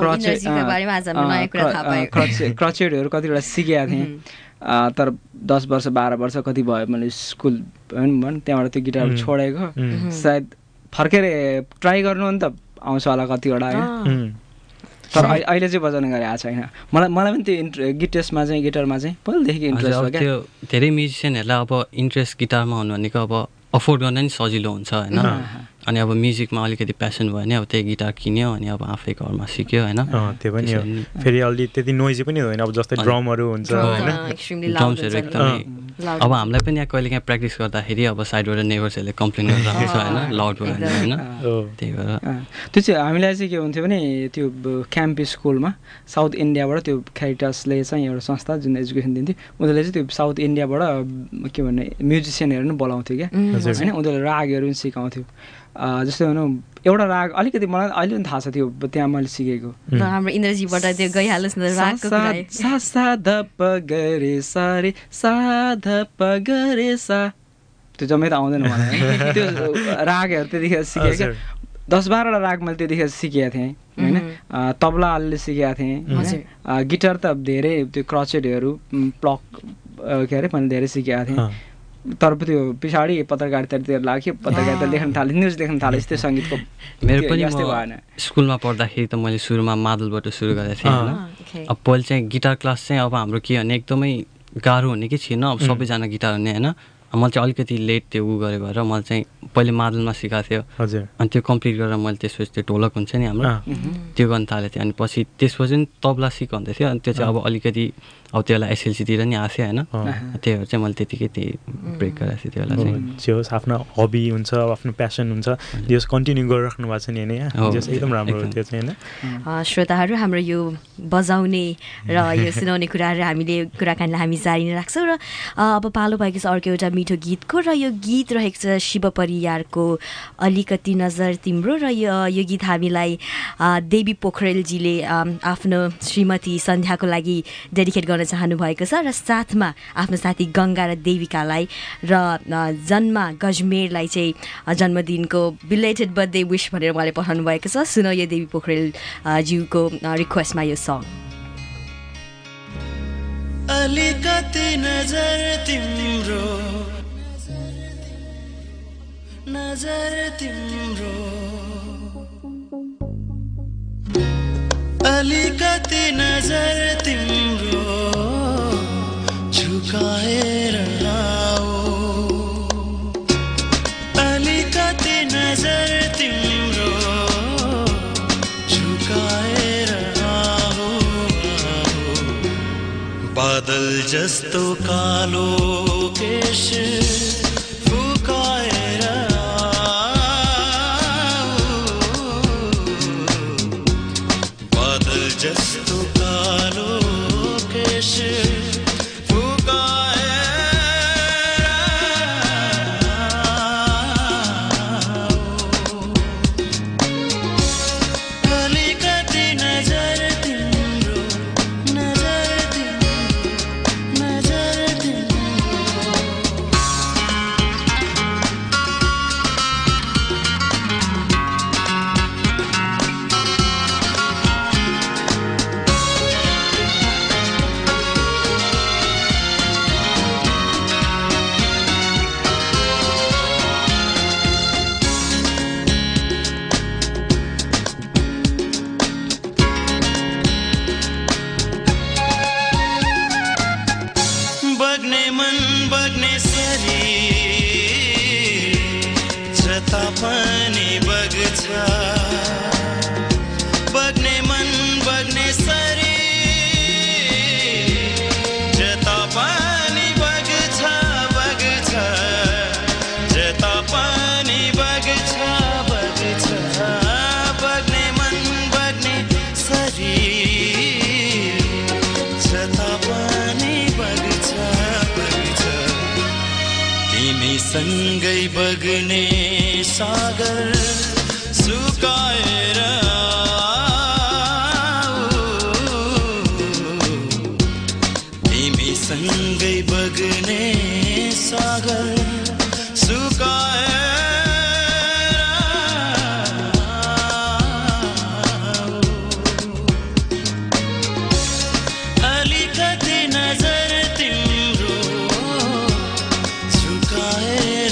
क्रचेडहरू कतिवटा सिकेको थिएँ। तर दस वर्ष बाह्र वर्ष कति भयो मैले स्कुल भनौँ त्यहाँबाट त्यो गिटार छोडेको। सायद फर्केर ट्राई गर्नु नि त आउँछ होला कतिवटा होइन। तर अहिले चाहिँ बजाउने गरे आएको छैन। मलाई मलाई पनि त्यो इन्ट्रे गिटारमा चाहिँ गिटारमा चाहिँ पहिलेदेखि इन्ट्रेस्ट हो क्या। त्यो धेरै म्युजिसियनहरूलाई अब इन्ट्रेस्ट गिटारमा हुनु भनेको अब अफोर्ड गर्न नि सजिलो हुन्छ होइन। अनि अब म्युजिकमा अलिकति प्यासन भयो भने अब त्यही गिटार किन्यो अनि अब आफै घरमा सिक्यो होइन। त्यो पनि हो। फेरि अलि त्यति नोइजी पनि होइन अब जस्तै ड्रमहरू हुन्छ होइन। ड्रम्सहरू एकदमै अब हामीलाई पनि यहाँ कहिलेकाहीँ प्र्याक्टिस गर्दाखेरि अब साइडबाट नेबर्सहरूले कम्प्लेन गरिरहेको छ होइन लाउड भयो भने होइन। त्यही भएर त्यो चाहिँ हामीलाई चाहिँ के हुन्थ्यो भने त्यो क्याम्प स्कुलमा साउथ इन्डियाबाट त्यो क्यारिटासले चाहिँ एउटा संस्था जुन एजुकेसन दिन्थ्यो उनीहरूले चाहिँ त्यो साउथ इन्डियाबाट के भन्ने म्युजिसियनहरू पनि बोलाउँथ्यो क्या होइन। उनीहरूले रागहरू पनि सिकाउँथ्यो। जस्तै भनौँ एउटा राग अलिकति मलाई अहिले पनि थाहा छ त्यो त्यहाँ मैले सिकेको। हाम्रो इन्द्रजीबाट त्यो गइहाल्नुहोस् न रागको कुरा। सा सा ध प ग रे सा रे सा ध प ग रे सा त्यो जम्मै त आउँदैन मलाई। त्यो रागहरू त्यतिखेर सिकेको दस बाह्रवटा राग मैले त्यतिखेर सिकेको थिएँ होइन। तबला अलिअलि सिकेको थिएँ। गिटार त धेरै त्यो क्रचेडहरू प्लक के अरे मैले धेरै सिकेको थिएँ। तर त्यो पछाडि पत्रकारितातिर लाग्यो, पत्रकारिता लेख्न थालेँ, न्युज लेख्न थालेँ त्यो सङ्गीतको। मेरो पनि भएन। स्कुलमा पढ्दाखेरि त मैले सुरुमा मादलबाट सुरु गरेको थिएँ होइन। अब पहिले चाहिँ गिटार क्लास चाहिँ अब हाम्रो के भने एकदमै गाह्रो हुने कि थिएन। अब सबैजना गिटार हुने होइन। मैले चाहिँ अलिकति लेट त्यो उ गरेँ भएर मैले चाहिँ पहिले मादलमा सिकाएको थियो। हजुर। अनि त्यो कम्प्लिट गरेर मैले त्यसपछि त्यो ढोलक हुन्छ नि हाम्रो त्यो गर्न थालेको थिएँ। अनि पछि त्यसपछि पनि तबला सिकाउँदै थियो। अनि त्यो चाहिँ अब अलिकति अब त्यो बेला एसएलसीतिर नि आएको थियो होइन। त्यही भएर चाहिँ मैले त्यतिकै त्यही ब्रेक गराएको थिएँ त्यो बेला चाहिँ। जे होस् आफ्नो हबी हुन्छ आफ्नो प्यासन हुन्छ जस कन्टिन्यू गरिराख्नु भएको छ नि होइन। जस एकदम राम्रो हो त्यो चाहिँ होइन। श्रोताहरू हाम्रो यो बजाउने र यो सुनाउने कुराहरू हामीले कुराकानीलाई हामी जारी नै राख्छौँ। र अब पालो भएको छ अर्को एउटा मिठो गीतको र यो गीत रहेको छ शिव परियारको अलिकति नजर तिम्रो। र यो यो गीत हामीलाई देवी पोखरेलजीले आफ्नो श्रीमती सन्ध्याको लागि डेडिकेट गर्न चाहनु भएको छ र साथमा आफ्नो साथी गङ्गा र देविकालाई र जन्मा गजमेरलाई चाहिँ जन्मदिनको बिलेटेड बर्थडे विश भनेर उहाँले पठाउनु भएको छ। सुनौ यो देवी पोखरेल ज्यूको रिक्वेस्टमा यो सङ। अलिकति नजर तिम्रो नजर तिम्रो अलिकति नजर तिम्रो झुकाएर आओ अलिकति नजर तिम्रो झुकाएर आओ बादल जस्तो कालो केश फुकाएर जस्तो कालो केश अलिकति नजर तिम्रो नजर तिम्रो नजर बग्ने मन बग्ने शरीर जता पनि बग्छ बग्ने मन बग्ने शरीर जता पनि बग्छ बग्छ जता पनि बग्छ बग्छ बग्ने मन बग्ने शरीर जता पनि बग्छ सँगै बग्ने सागर सुकाएर तिमी सँगै बग्ने सागर सुकाएर अलिकति नजर तिम्रो झुकाएर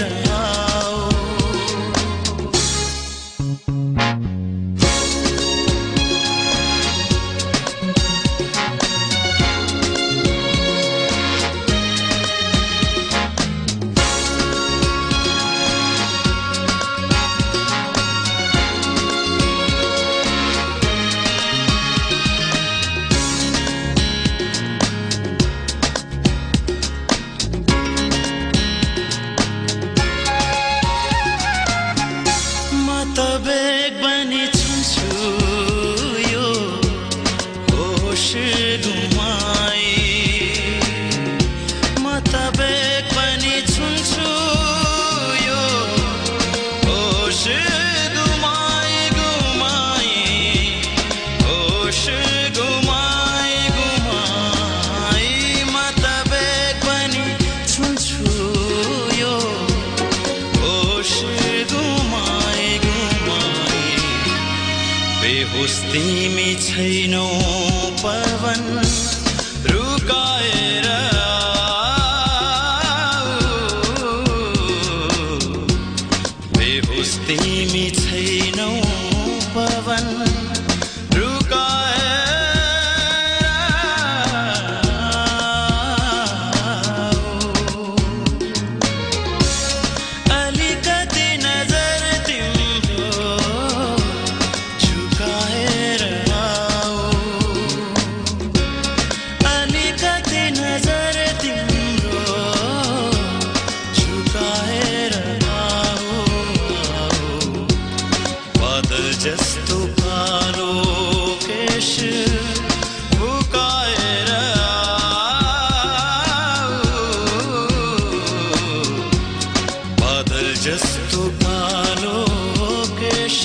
तिमी छैनौ पवन रुकाएर बेहोस तिमी छैनौ पवन जस्तो कालो केश फुकाएर बादल जस्तो कालो केश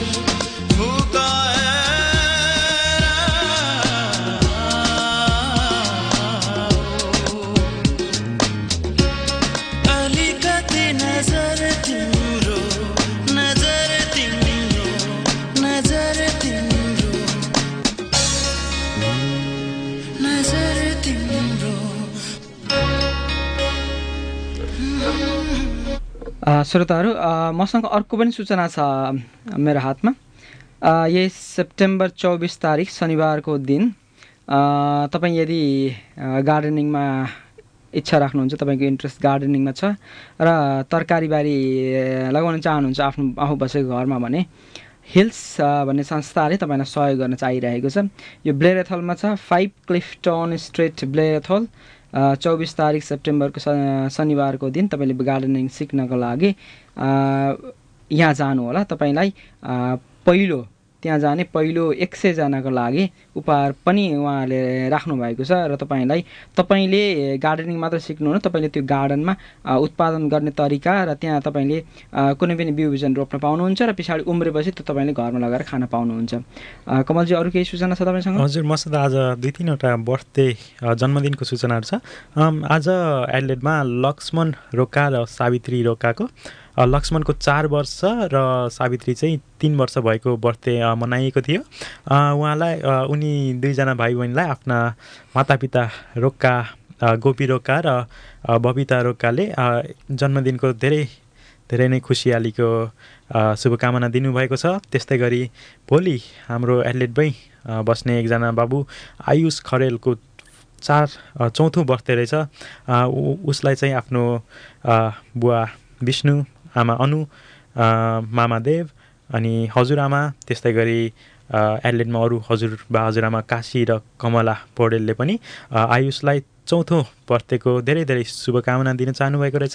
अलिकति नजर तिम्रो नजर तिम्रो नजर तिम्रो नजर तिम्रो श्रोताहरू मसँग अर्को पनि सूचना छ मेरो हातमा। यही सेप्टेम्बर चौबिस तारिक शनिबारको दिन तपाईँ यदि गार्डनिङमा इच्छा राख्नुहुन्छ, तपाईँको इन्ट्रेस्ट गार्डनिङमा छ र तरकारीबारी लगाउन चाहनुहुन्छ आफ्नो आफू बसेको घरमा भने हिल्स भन्ने संस्थाले तपाईँलाई सहयोग गर्न चाहिरहेको छ। यो ब्लेरेथलमा छ, फाइभ क्लिफ्टन स्ट्रिट ब्लेरेथल। चौबिस तारिक सेप्टेम्बरको शनिबारको दिन तपाईँले गार्डनिङ सिक्नको लागि यहाँ जानु होला। तपाईँलाई पहिलो त्यहाँ जाने पहिलो एक सयजनाको लागि उपहार पनि उहाँले राख्नु भएको छ र तपाईँलाई तपाईँले गार्डनिङ मात्र सिक्नुहुन्न, तपाईँले त्यो गार्डनमा उत्पादन गर्ने तरिका र त्यहाँ तपाईँले कुनै पनि बिउ बिजन रोप्न पाउनुहुन्छ र पछाडि उम्रेपछि त्यो तपाईँले घरमा लगाएर खान पाउनुहुन्छ। कमलजी, अरू केही सूचना छ तपाईँसँग? हजुर, मसँग आज दुई तिनवटा बर्थडे जन्मदिनको सूचनाहरू छ। आज एडलेडमा लक्ष्मण रोका र सावित्री रोकाको लक्ष्मणको चार वर्ष र सावित्री चाहिँ तीन वर्ष भएको बर्थडे मनाइएको थियो। उहाँलाई उनी दुईजना भाइ बहिनीलाई आफ्ना मातापिता रोक्का गोपी रोक्का र बबिता रोक्काले जन्मदिनको धेरै धेरै नै खुसियालीको शुभकामना दिनुभएको छ। त्यस्तै गरी भोलि हाम्रो एडलेडमै बस्ने एकजना बाबु आयुष खरेलको चार चौथो बर्थडे रहेछ। उसलाई चाहिँ आफ्नो बुवा विष्णु, आमा अनु, मामा देव अनि हजुरआमा, त्यस्तै गरी एडलेडमा अरू हजुरबा हजुरआमा काशी र कमला पौडेलले पनि आयुषलाई चौथो बर्थडेको धेरै धेरै शुभकामना दिन चाहनुभएको रहेछ।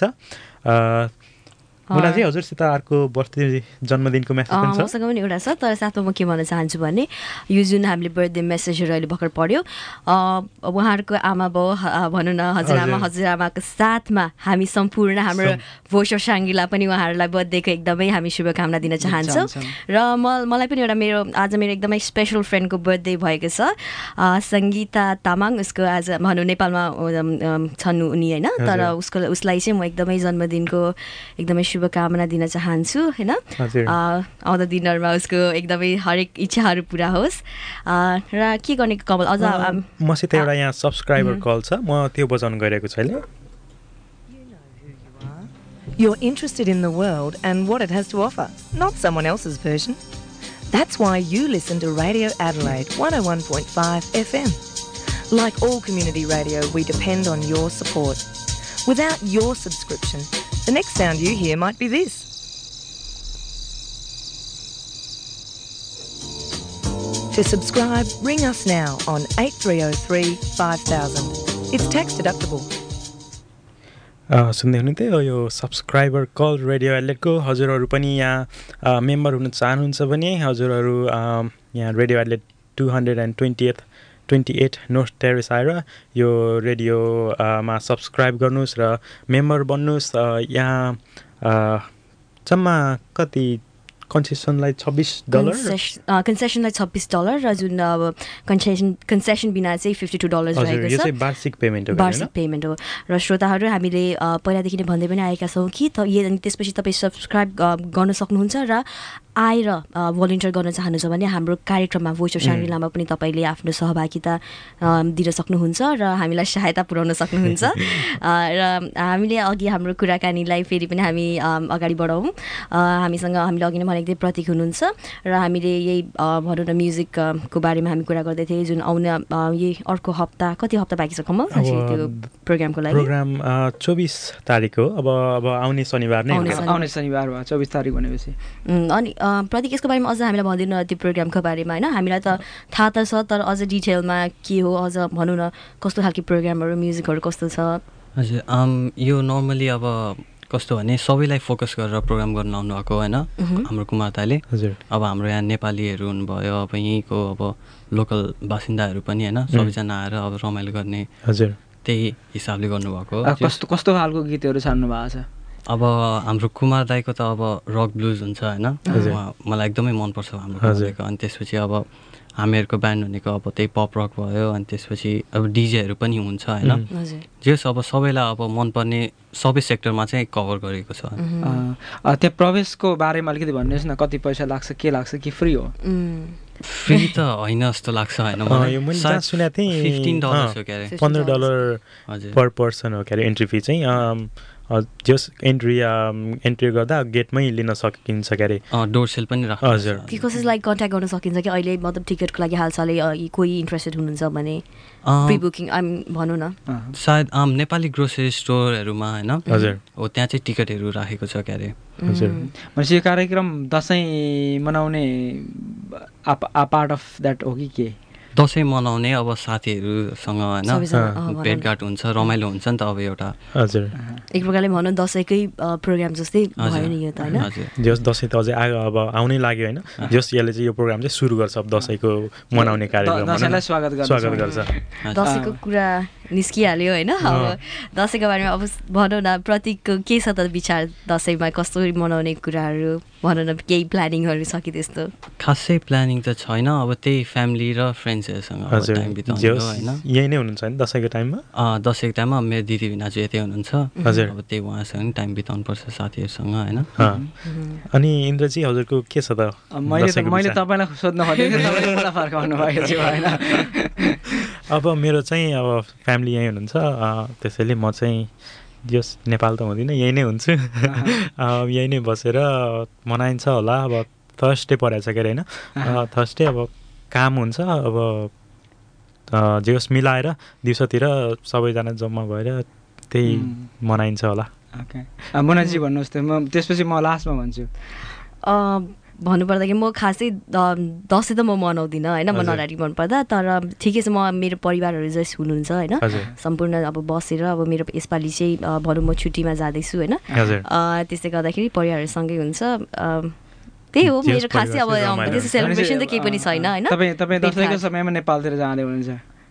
मुनाजी, हजुरसित अर्को बर्थडे जन्मदिनको मेसेज पनि छ? मसँग पनि एउटा छ, तर साथमा म के भन्न चाहन्छु भने यो जुन हामीले बर्थडे मेसेजहरू अहिले भर्खर पढ्यो, उहाँहरूको आमा बाउ भनौँ न, हजुरआमा हजुरआमाको साथमा हामी सम्पूर्ण हाम्रो भोइस अफ साङ्गीला पनि उहाँहरूलाई बर्थडेको एकदमै हामी शुभकामना दिन चाहन्छौँ। र म मलाई पनि एउटा मेरो आज मेरो एकदमै स्पेसल फ्रेन्डको बर्थडे भएको छ, सङ्गीता तामाङ। उसको आज भनौँ नेपालमा छन् उनी होइन, तर उसको उसलाई चाहिँ म एकदमै जन्मदिनको एकदमै शुभकामना दिन चाहन्छु होइन। आउँदो दिनहरूमा उसको एकदमै हरेक इच्छाहरू पुरा होस्। र के गर्ने कमल, अझ मसित एउटा यहाँ सब्सक्राइबर कल छ, म त्यो बजाउन गइरहेको छु अहिले। You're interested in the world and what it has to offer, not someone else's version. That's why you listen to Radio Adelaide one oh one point five F M. Like all community radio, we depend on your support. Without your subscription, the next sound you hear might be this. To subscribe, ring us now on eight three oh three five thousand. It's tax deductible. सुन्दै हुनुहुन्थ्यो यो subscriber call radio एडलेडको। हजुरहरू पनि यहाँ member हुन चाहनुहुन्छ भने हजुरहरू यहाँ radio Adelaide two hundred and twenty eight twenty eight north terrace आएर यो रेडियोमा सब्सक्राइब गर्नुहोस् र मेम्बर बन्नुहोस्। यहाँ जम्मा कति कन्सेसनलाई छब्बिस डलर कन्सेसनलाई छब्बिस डलर र जुन अब कन्सेसन कन्सेसन बिना चाहिँ फिफ्टी टू डलर्स रहेको छ। वार्षिक पेमेन्ट हो, वार्षिक पेमेन्ट हो। र श्रोताहरू, हामीले पहिलादेखि नै भन्दै पनि आएका छौँ कि त त्यसपछि तपाईँ सब्सक्राइब गर्न सक्नुहुन्छ र आएर भोलिन्टियर गर्न चाहनुहुन्छ भने हाम्रो कार्यक्रममा भोइस अफ साङ्गीलामा पनि तपाईँले आफ्नो सहभागिता दिन सक्नुहुन्छ र हामीलाई सहायता पुर्याउन सक्नुहुन्छ। र हामीले अघि हाम्रो कुराकानीलाई फेरि पनि हामी अगाडि बढाउँ। हामीसँग हामीले अघि नै भनेको थियौँ प्रतीक हुनुहुन्छ र हामीले यही भनौँ न म्युजिकको बारेमा हामी कुरा गर्दै थियौँ। जुन आउने यही अर्को हप्ता, कति हप्ता बाँकी छ कमल त्यो प्रोग्रामको लागि? प्रोग्राम चौबिस तारिक हो, अब अब आउने शनिबार नै आउने शनिबार भयो चौबिस तारिक भनेपछि। अनि प्रतीक, यसको बारेमा अझ हामीलाई भनिदिनु त्यो प्रोग्रामको बारेमा होइन? हामीलाई त थाहा त छ, तर अझ डिटेलमा के हो, अझ भनौँ न कस्तो खालको प्रोग्रामहरू, म्युजिकहरू कस्तो छ? हजुर, यो नर्मली अब कस्तो भने सबैलाई फोकस गरेर प्रोग्राम गर्न आउनु भएको होइन हाम्रो कुमार दाइले। हजुर, अब हाम्रो यहाँ नेपालीहरू हुनुभयो, अब यहीँको अब लोकल बासिन्दाहरू पनि होइन, सबैजना आएर अब रमाइलो गर्ने, हजुर, त्यही हिसाबले गर्नुभएको। कस्तो कस्तो खालको गीतहरू छान्नु भएको छ? अब हाम्रो कुमार दाईको त अब रक ब्लुज हुन्छ होइन, मलाई एकदमै मनपर्छ हाम्रो कुमारको। अनि त्यसपछि अब हामीहरूको ब्यान्ड भनेको अब त्यही पप रक भयो, अनि त्यसपछि अब डिजेहरू पनि हुन्छ होइन। जस अब सबैलाई अब मनपर्ने सबै सेक्टरमा चाहिँ कभर गरेको छ। त्यहाँ प्रवेशको बारेमा अलिकति भन्नुहोस् न, कति पैसा लाग्छ, के लाग्छ, कि फ्री हो? फ्री त होइन जस्तो लाग्छ होइन, फिफ्टिन डलर हो के अरे, पन्ध्र डलर पर पर्सन हो के अरे एन्ट्री फी चाहिँ। जस एन्ट्री एन्ट्री गर्दा गेटमै लिन सकिन्छ के अरे डोर सेल पनि राख्छ हजुर कि कसैलाई कन्ट्याक्ट गर्न सकिन्छ कि अहिले मतलब टिकटको लागि हालसालै कोही इन्ट्रेस्टेड हुनुहुन्छ भने प्री बुकिङ आइम भनौँ न सायद आम नेपाली ग्रोसरी स्टोरहरूमा होइन हजुर हो त्यहाँ चाहिँ टिकटहरू राखेको छ के अरे हजुर भनेपछि यो कार्यक्रम दसैँ मनाउने आ पार्ट अफ द्याट हो कि के दसैँ मनाउने अब साथीहरूसँग होइन भेटघाट हुन्छ रमाइलो हुन्छ नि त अब एउटा हजुर एक प्रकारले भनौँ दसैँकै प्रोग्राम जस्तै भयो नि यो त होइन जस दसैँ त अझै आयो अब आउनै लाग्यो होइन जस यसले चाहिँ यो प्रोग्राम चाहिँ सुरु गर्छ अब दसैँको मनाउने कार्यक्रम दसैँलाई स्वागत गर्छ स्वागत गर्छ दसैँको कुरा निस्किहाल्यो होइन अब दसैँको बारेमा अब भनौँ न प्रतीकको के छ त विचार दसैँमा कसरी मनाउने कुराहरू भनौँ न केही प्लानिङहरू छ कि त्यस्तो खासै प्लानिङ त छैन अब त्यही फ्यामिली र फ्रेन्ड्सहरूसँग टाइम बिताउने होइन यही नै हुनुहुन्छ नि दसैँको टाइममा दसैँको टाइममा मेरो दिदी भिनाजु यतै हुनुहुन्छ हजुर अब त्यही उहाँसँग पनि टाइम बिताउनुपर्छ साथीहरूसँग होइन अनि इन्द्रजी हजुरको के छ त मैले मैले तपाईँलाई सोध्न खोजेको थिएँ तपाईँले मलाई फर्काउनु भएको थियो होइन अब मेरो चाहिँ अब फ्यामिली यहीँ हुनुहुन्छ त्यसैले म चाहिँ जस नेपाल त हुँदिनँ यही नै हुन्छु यही नै बसेर मनाइन्छ होला अब थर्सडे परेको छ के अरे होइन थर्सडे अब काम हुन्छ अब जे होस् मिलाएर दिउँसोतिर सबैजना जम्मा भएर त्यही मनाइन्छ होला ओके मुनाजी भन्नुहोस् त म त्यसपछि म लास्टमा भन्छु भन्नुपर्दा कि म खासै दसैँ त म मनाउँदिनँ होइन म नरारी भन्नुपर्दा तर ठिकै छ म मेरो परिवारहरू जस हुनुहुन्छ होइन सम्पूर्ण अब बसेर अब मेरो यसपालि चाहिँ भनौँ म छुट्टीमा जाँदैछु होइन त्यसले गर्दाखेरि परिवारहरूसँगै हुन्छ त्यही हो मेरो खासै अब त्यस्तो सेलिब्रेसन त केही पनि छैन होइन तपाईँ तपाईँ दसैँको समयमा नेपालतिर जाँदै हुनुहुन्छ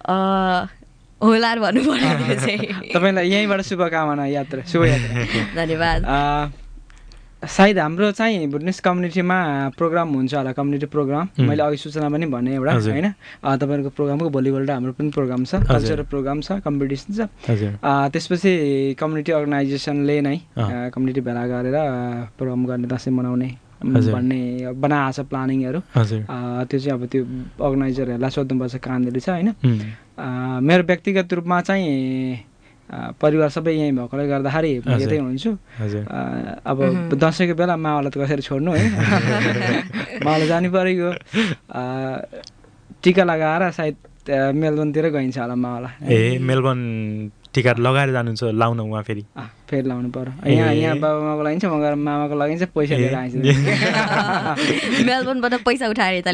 होला भन्नु पर्यो चाहिँ तपाईँलाई यहीँबाट शुभकामना यात्रा शुभयात्रा धन्यवाद सायद हाम्रो चाहिँ भुटनिस कम्युनिटीमा प्रोग्राम हुन्छ होला कम्युनिटी प्रोग्राम मैले अघि सूचना पनि भने एउटा होइन तपाईँहरूको प्रोग्रामको भोलिपल्ट हाम्रो पनि प्रोग्राम छ कल्चरल प्रोग्राम छ कम्पिटिसन छ त्यसपछि कम्युनिटी अर्गनाइजेसनले नै कम्युनिटी भेला गरेर प्रोग्राम गर्ने दसैँ मनाउने भन्ने बनाएको छ प्लानिङहरू त्यो चाहिँ अब त्यो अर्गनाइजरहरूलाई सोध्नुपर्छ कहाँनिर छ होइन मेरो व्यक्तिगत रूपमा चाहिँ परिवार सबै यहीँ भएकोले गर्दाखेरि यतै हुन्छु अब दसैँको बेला मावालाई त कसरी छोड्नु है मावालाई जानु परेको टिका लगाएर सायद मेलबर्नतिर गइन्छ होला मावालाई ए मेलबर्न टिका लगाएर जानुहुन्छ लाउन उहाँ फेरि फेरि लाउनु पर्यो यहाँ यहाँ बाबामाको लगाइन्छ म गएर मामाको लगाइन्छ पैसा लिएर आइन्छ मेलबर्नबाट पैसा उठाएर यता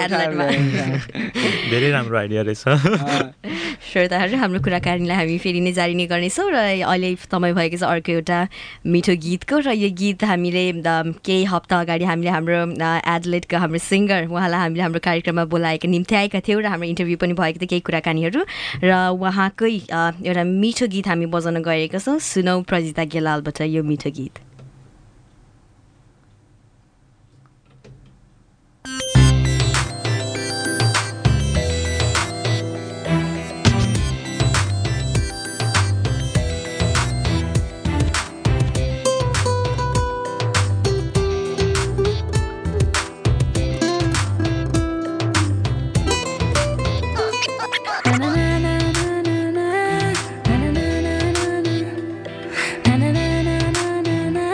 धेरै राम्रो आइडिया रहेछ श्रोताहरू हाम्रो कुराकानीलाई हामी फेरि नै जारी नै गर्नेछौँ र अहिले समय भएको छ अर्को एउटा मिठो गीतको र यो गीत हामीले केही हप्ता अगाडि हामीले हाम्रो एडलेटको हाम्रो सिङ्गर उहाँलाई हामीले हाम्रो कार्यक्रममा बोलाएका निम्ति आएका थियौँ र हाम्रो इन्टरभ्यू पनि भएको थियो केही कुराकानीहरू र उहाँकै एउटा मिठो गीत हामी बजाउन गएका छौँ सुनौ प्रजिता गेलालबाट यो मिठो गीत na na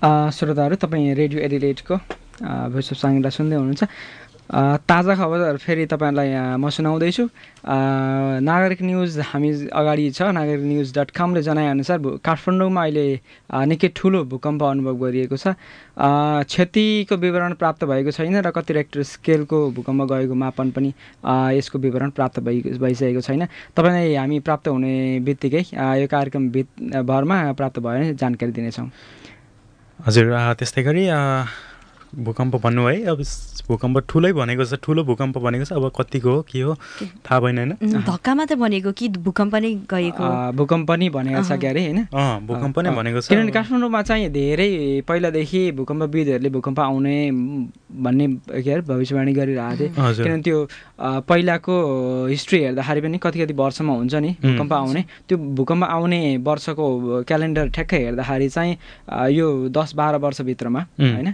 श्रोताहरू तपाईँ रेडियो एडिलेटको भोइस अफ साङ्गीला सुन्दै हुनुहुन्छ। ताजा खबरहरू फेरि तपाईँहरूलाई म सुनाउँदैछु। नागरिक न्युज हामी अगाडि छ। नागरिक न्युज डट कमले जनाएअनुसार काठमाडौँमा अहिले निकै ठुलो भूकम्प अनुभव गरिएको छ। क्षतिको विवरण प्राप्त भएको छैन र कति रेक्टर स्केलको भूकम्प गएको मापन पनि यसको विवरण प्राप्त भइ भइसकेको छैन। तपाईँलाई हामी प्राप्त हुने बित्तिकै यो कार्यक्रम भित भरमा प्राप्त भयो भने जानकारी दिनेछौँ। हजुर, त्यस्तै गरी भूकम्प भन्नु है, अब भूकम्प ठुलै भनेको छ, ठुलो भूकम्प भनेको छ, अब कतिको हो के हो थाहा भएन होइन। धक्का मात्रै भनेको कि भूकम्प नै गएको? भूकम्प नि भनेको छ क्यारे होइन, भूकम्प नै भनेको छ। किनभने काठमाडौँमा चाहिँ धेरै पहिलादेखि भूकम्पविदहरूले भूकम्प आउने भन्ने के अरे भविष्यवाणी गरिरहेको थिए। किनभने त्यो पहिलाको हिस्ट्री हेर्दाखेरि पनि कति कति वर्षमा हुन्छ नि भूकम्प आउने। त्यो भूकम्प आउने वर्षको क्यालेन्डर ठ्याक्कै हेर्दाखेरि चाहिँ यो दस बाह्र वर्षभित्रमा होइन,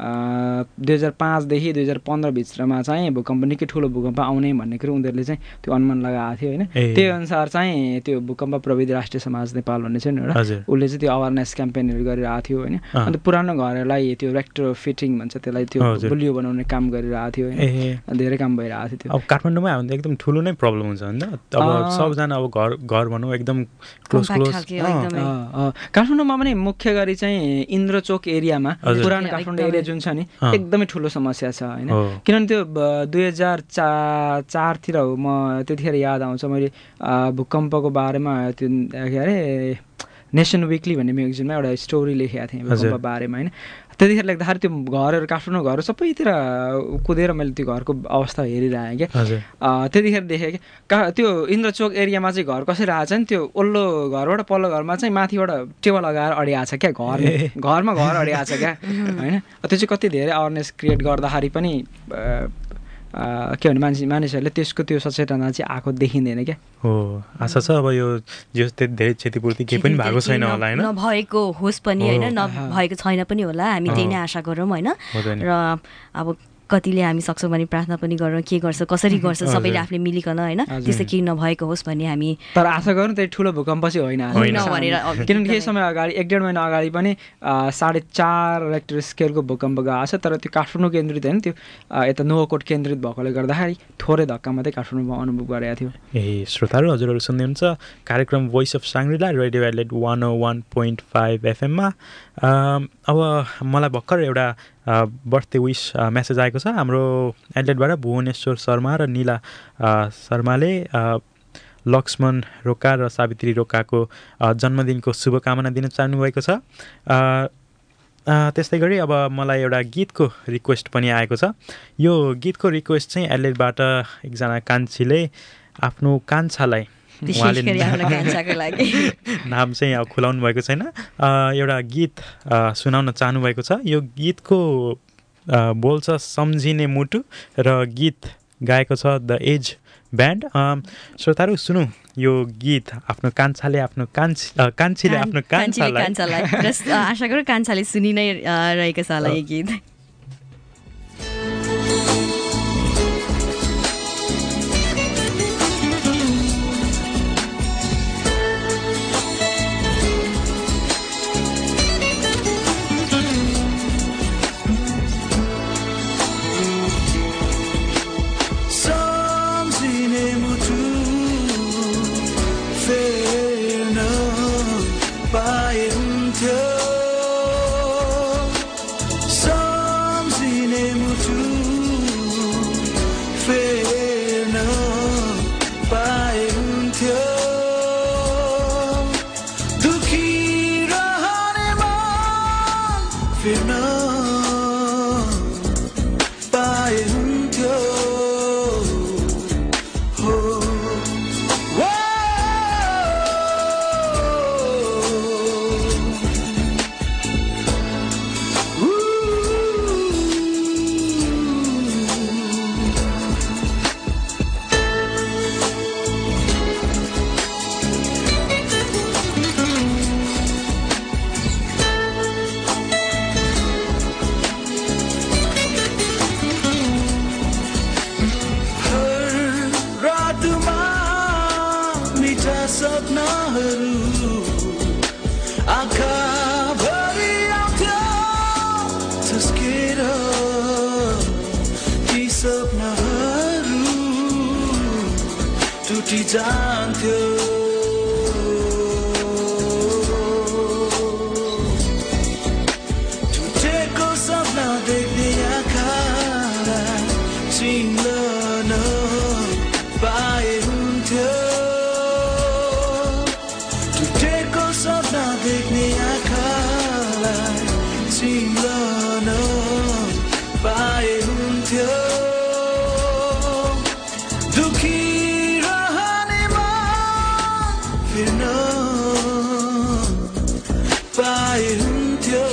दुई हजार पाँचदेखि दुई हजार पन्ध्र भित्रमा चाहिँ भूकम्प निकै ठुलो भूकम्प आउने भन्ने कुरो उनीहरूले चाहिँ त्यो अनुमान लगाएको थियो होइन। त्यही अनुसार चाहिँ त्यो भूकम्प प्रविधि राष्ट्रिय समाज नेपाल भन्ने चाहिँ एउटा उसले चाहिँ त्यो अवेरनेस क्याम्पेनहरू गरिरहेको थियो होइन। अन्त पुरानो घरहरूलाई त्यो रेक्टर फिटिङ भन्छ, त्यसलाई त्यो बलियो बनाउने काम गरिरहेको थियो होइन। धेरै काम भइरहेको थियो। अब काठमाडौँमा आयो भने एकदम ठुलो नै प्रब्लम हुन्छ होइन। अब सबजना अब घर घर भनौँ एकदम क्लोज क्लोज। काठमाडौँमा पनि मुख्य गरी चाहिँ इन्द्रचोक एरियामा पुरानो काठमाडौँ एरिया जुन छ नि एकदमै ठुलो समस्या छ होइन। किनभने त्यो दुई हजार चा चारतिर हो, म त्यतिखेर याद आउँछ मैले भूकम्पको बारेमा त्यो के अरे नेसन विकली भन्ने म्यागजिनमा एउटा स्टोरी लेखेको थिएँ भूकम्प बारेमा होइन। त्यतिखेर लेख्दाखेरि त्यो घरहरू काठमाडौँ घरहरू सबैतिर कुदेर मैले त्यो घरको अवस्था हेरिरहेँ क्या। त्यतिखेर देखेँ कि का त्यो इन्द्रचोक एरियामा चाहिँ घर कसरी आएको छ नि, त्यो ओल्लो घरबाट पल्लो घरमा चाहिँ माथिबाट टेवा लगाएर अडिएको छ क्या, घर घरमा घर अडिएको छ क्या होइन। त्यो चाहिँ कति धेरै अवेरनेस क्रिएट गर्दाखेरि पनि के भने मान्छे मानिसहरूले त्यसको त्यो सचेतना चाहिँ आएको देखिँदैन क्या। हो, आशा छ अब यो जो धेरै क्षतिपूर्ति केही पनि भएको छैन होला होइन, नभएको होस् पनि होइन, नभएको छैन पनि होला, हामी त्यही नै आशा गरौँ होइन। र अब कतिले हामी सक्छौँ भने प्रार्थना पनि गरौँ, के गर्छ कसरी गर्छ सबैले आफूले मिलिकन होइन, त्यस्तो केही नभएको होस् भन्ने हामी तर आशा गरौँ। त्यही ठुलो भूकम्प चाहिँ होइन भनेर, किनभने केही समय अगाडि एक डेढ महिना अगाडि पनि साढे चार रेक्टर स्केलको भूकम्प गएको छ। तर त्यो काठमाडौँ केन्द्रित होइन, त्यो यता नुवाकोट केन्द्रित भएकोले गर्दाखेरि थोरै धक्का मात्रै काठमाडौँमा अनुभव गरेको थियो। ए श्रोताहरू, हजुरहरू सुन्दै हुनुहुन्छ कार्यक्रम voice of Shangrila radio Adelaide one o one point five एफएममा। अब मलाई भर्खर एउटा बर्थडे विस मेसेज आएको छ हाम्रो एडलेटबाट। भुवनेश्वर शर्मा र निला शर्माले लक्ष्मण रोका र सावित्री रोकाको जन्मदिनको शुभकामना दिन चाहनुभएको छ। त्यस्तै गरी अब मलाई एउटा गीतको रिक्वेस्ट पनि आएको छ। यो गीतको रिक्वेस्ट चाहिँ एडलेटबाट एकजना कान्छीले आफ्नो कान्छालाई, उहाँले नाम चाहिँ अब खुलाउनु भएको छैन, एउटा गीत सुनाउन चाहनुभएको छ। यो गीतको बोल छ सम्झिने मुटु र गीत गाएको छ द एज ब्यान्ड। श्रोताहरू सुनौँ यो गीत। आफ्नो कान्छाले आफ्नो कान्छी कान्छीले आफ्नो कान्छालाई आशा गरौँ कान्छाले सुनि नै रहेको छ होला यो गीत। छुट्टी जान्थ्यो छुटेको सपना देख्ने आँखालाई चिन्न पाए हुन्थ्यो छुटेको सपना देख्ने आँखालाई चिन्न पाए हुन्थ्यो दुखी रहने मन फिर्न पाए हुन्थ्यो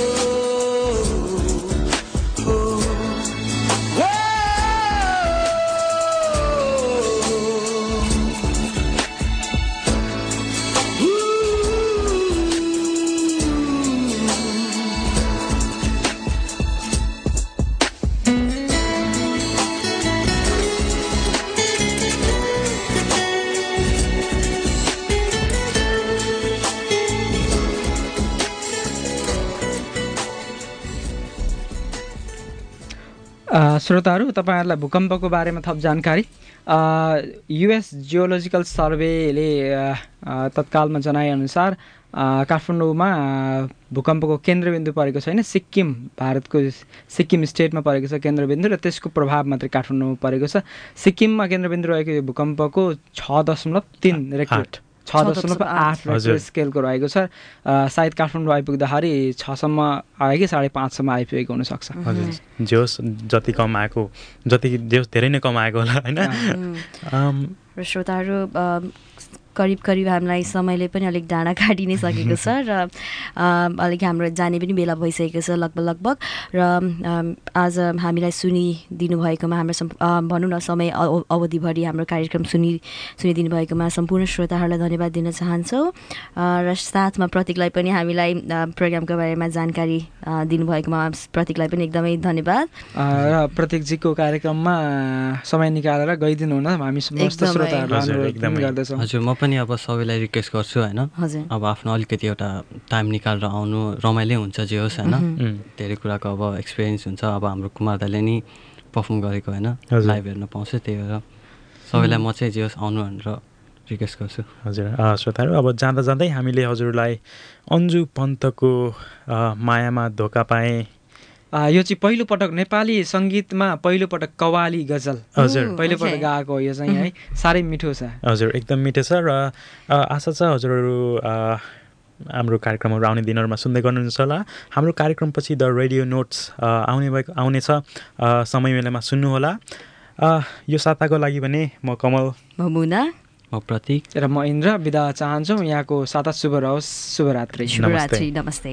श्रोताहरू तपाईँहरूलाई भूकम्पको बारेमा थप जानकारी युएस जियोलोजिकल सर्वेले तत्कालमा जनाएअनुसार काठमाडौँमा भूकम्पको केन्द्रबिन्दु परेको छैन सिक्किम भारतको सिक्किम स्टेटमा परेको छ केन्द्रबिन्दु र त्यसको प्रभाव मात्रै काठमाडौँमा परेको छ सिक्किममा केन्द्रबिन्दु रहेको यो भूकम्पको छ दशमलव तिन रेक्टर छ दशमलव आठ रेक्टर स्केलको रहेको छ सायद काठमाडौँ आइपुग्दाखेरि छसम्म आयो कि साढे पाँचसम्म आइपुगेको हुनसक्छ हजुर जोस् जति कम आएको जति जोस् धेरै नै कम आएको होला होइन र श्रोताहरू करिब करिब हामीलाई समयले पनि अलिक डाँडा काटि नै सकेको छ र अलिक हाम्रो जाने पनि बेला भइसकेको छ लगभग लगभग र आज हामीलाई सुनिदिनु भएकोमा हाम्रो भनौँ न समय अवधिभरि हाम्रो कार्यक्रम सुनि सुनिदिनु भएकोमा सम्पूर्ण श्रोताहरूलाई धन्यवाद दिन चाहन्छौँ र साथमा प्रतीकलाई पनि हामीलाई प्रोग्रामको बारेमा जानकारी दिनुभएकोमा प्रतीकलाई पनि एकदमै धन्यवाद र प्रतीकजीको कार्यक्रममा समय निकालेर गइदिनु हुन हामी समस्त श्रोताहरूलाई अनुरोध गर्दछौँ हजुर म पनि अब सबैलाई रिक्वेस्ट गर्छु होइन अब आफ्नो अलिकति एउटा टाइम निकालेर आउनु रमाइलो हुन्छ जे होस् होइन धेरै कुराको अब एक्सपिरियन्स हुन्छ अब हाम्रो कुमार दाले नि पर्फर्म गरेको होइन लाइभ हेर्न पाउँछ त्यही भएर सबैलाई म चाहिँ जे होस् आउनु भनेर रिक्वेस्ट गर्छु हजुर श्रोताहरू अब जाँदा जाँदै हामीले हजुरलाई अन्जु पन्तको मायामा धोका पाएँ यो चाहिँ पहिलोपटक नेपाली सङ्गीतमा पहिलोपटक कव्वाली गजल हजुर पहिलोपटक गाएको हो यो चाहिँ है साह्रै मिठो छ हजुर एकदम मिठो छ र आशा छ हजुरहरू हाम्रो कार्यक्रमहरू आउने दिनहरूमा सुन्दै गर्नुहुन्छ होला हाम्रो कार्यक्रमपछि द रेडियो नोट्स आउने भएको आउनेछ समय बेलामा सुन्नुहोला यो साताको लागि भने म कमल म मुना म प्रतीक र म इन्द्र बिदा चाहन्छौँ यहाँको साता शुभ रहोस् शुभरात्रि शुभरात्रि नमस्ते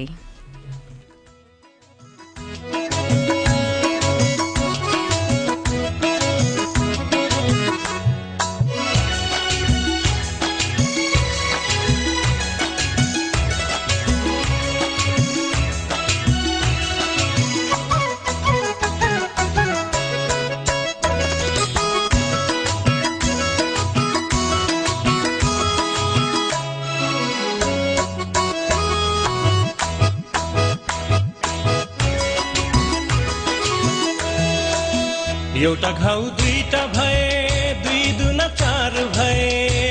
एउटा घाउ दुईटा भए दुई दुना चार भए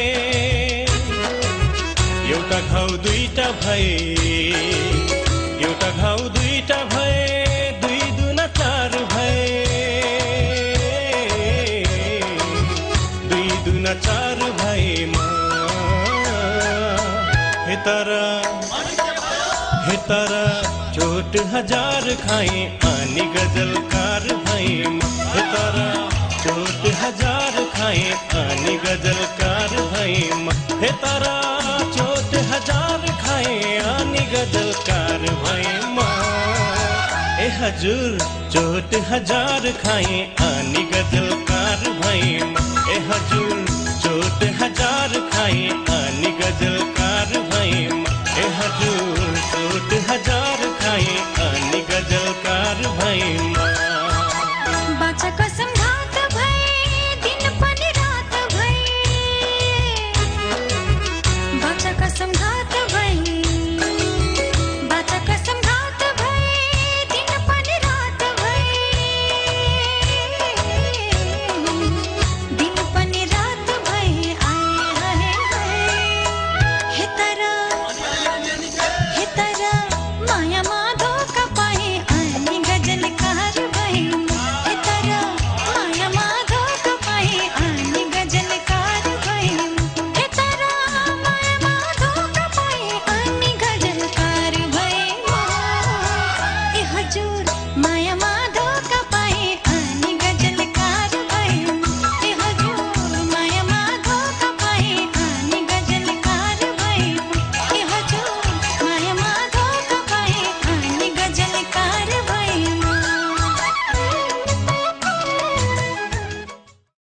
एउटा घाउ दुईटा भए एउटा घाउ दुईटा भए दुई दुना चार भए दुई दुना चार भएमा हे तर हे तर चोट हजार खाए अनि गजलकार भएमा तर चोट हजार खाए अनि गजलकार भएमा हे तर चोट हजार खाए अनि गजलकार भएमा ए हजुर चोट हजार खाए अनि गजलकार भएमा ए हजुर चोट हजार खाए अनि गजलकार भएमा ए हजुर चोट हजार खाए अनि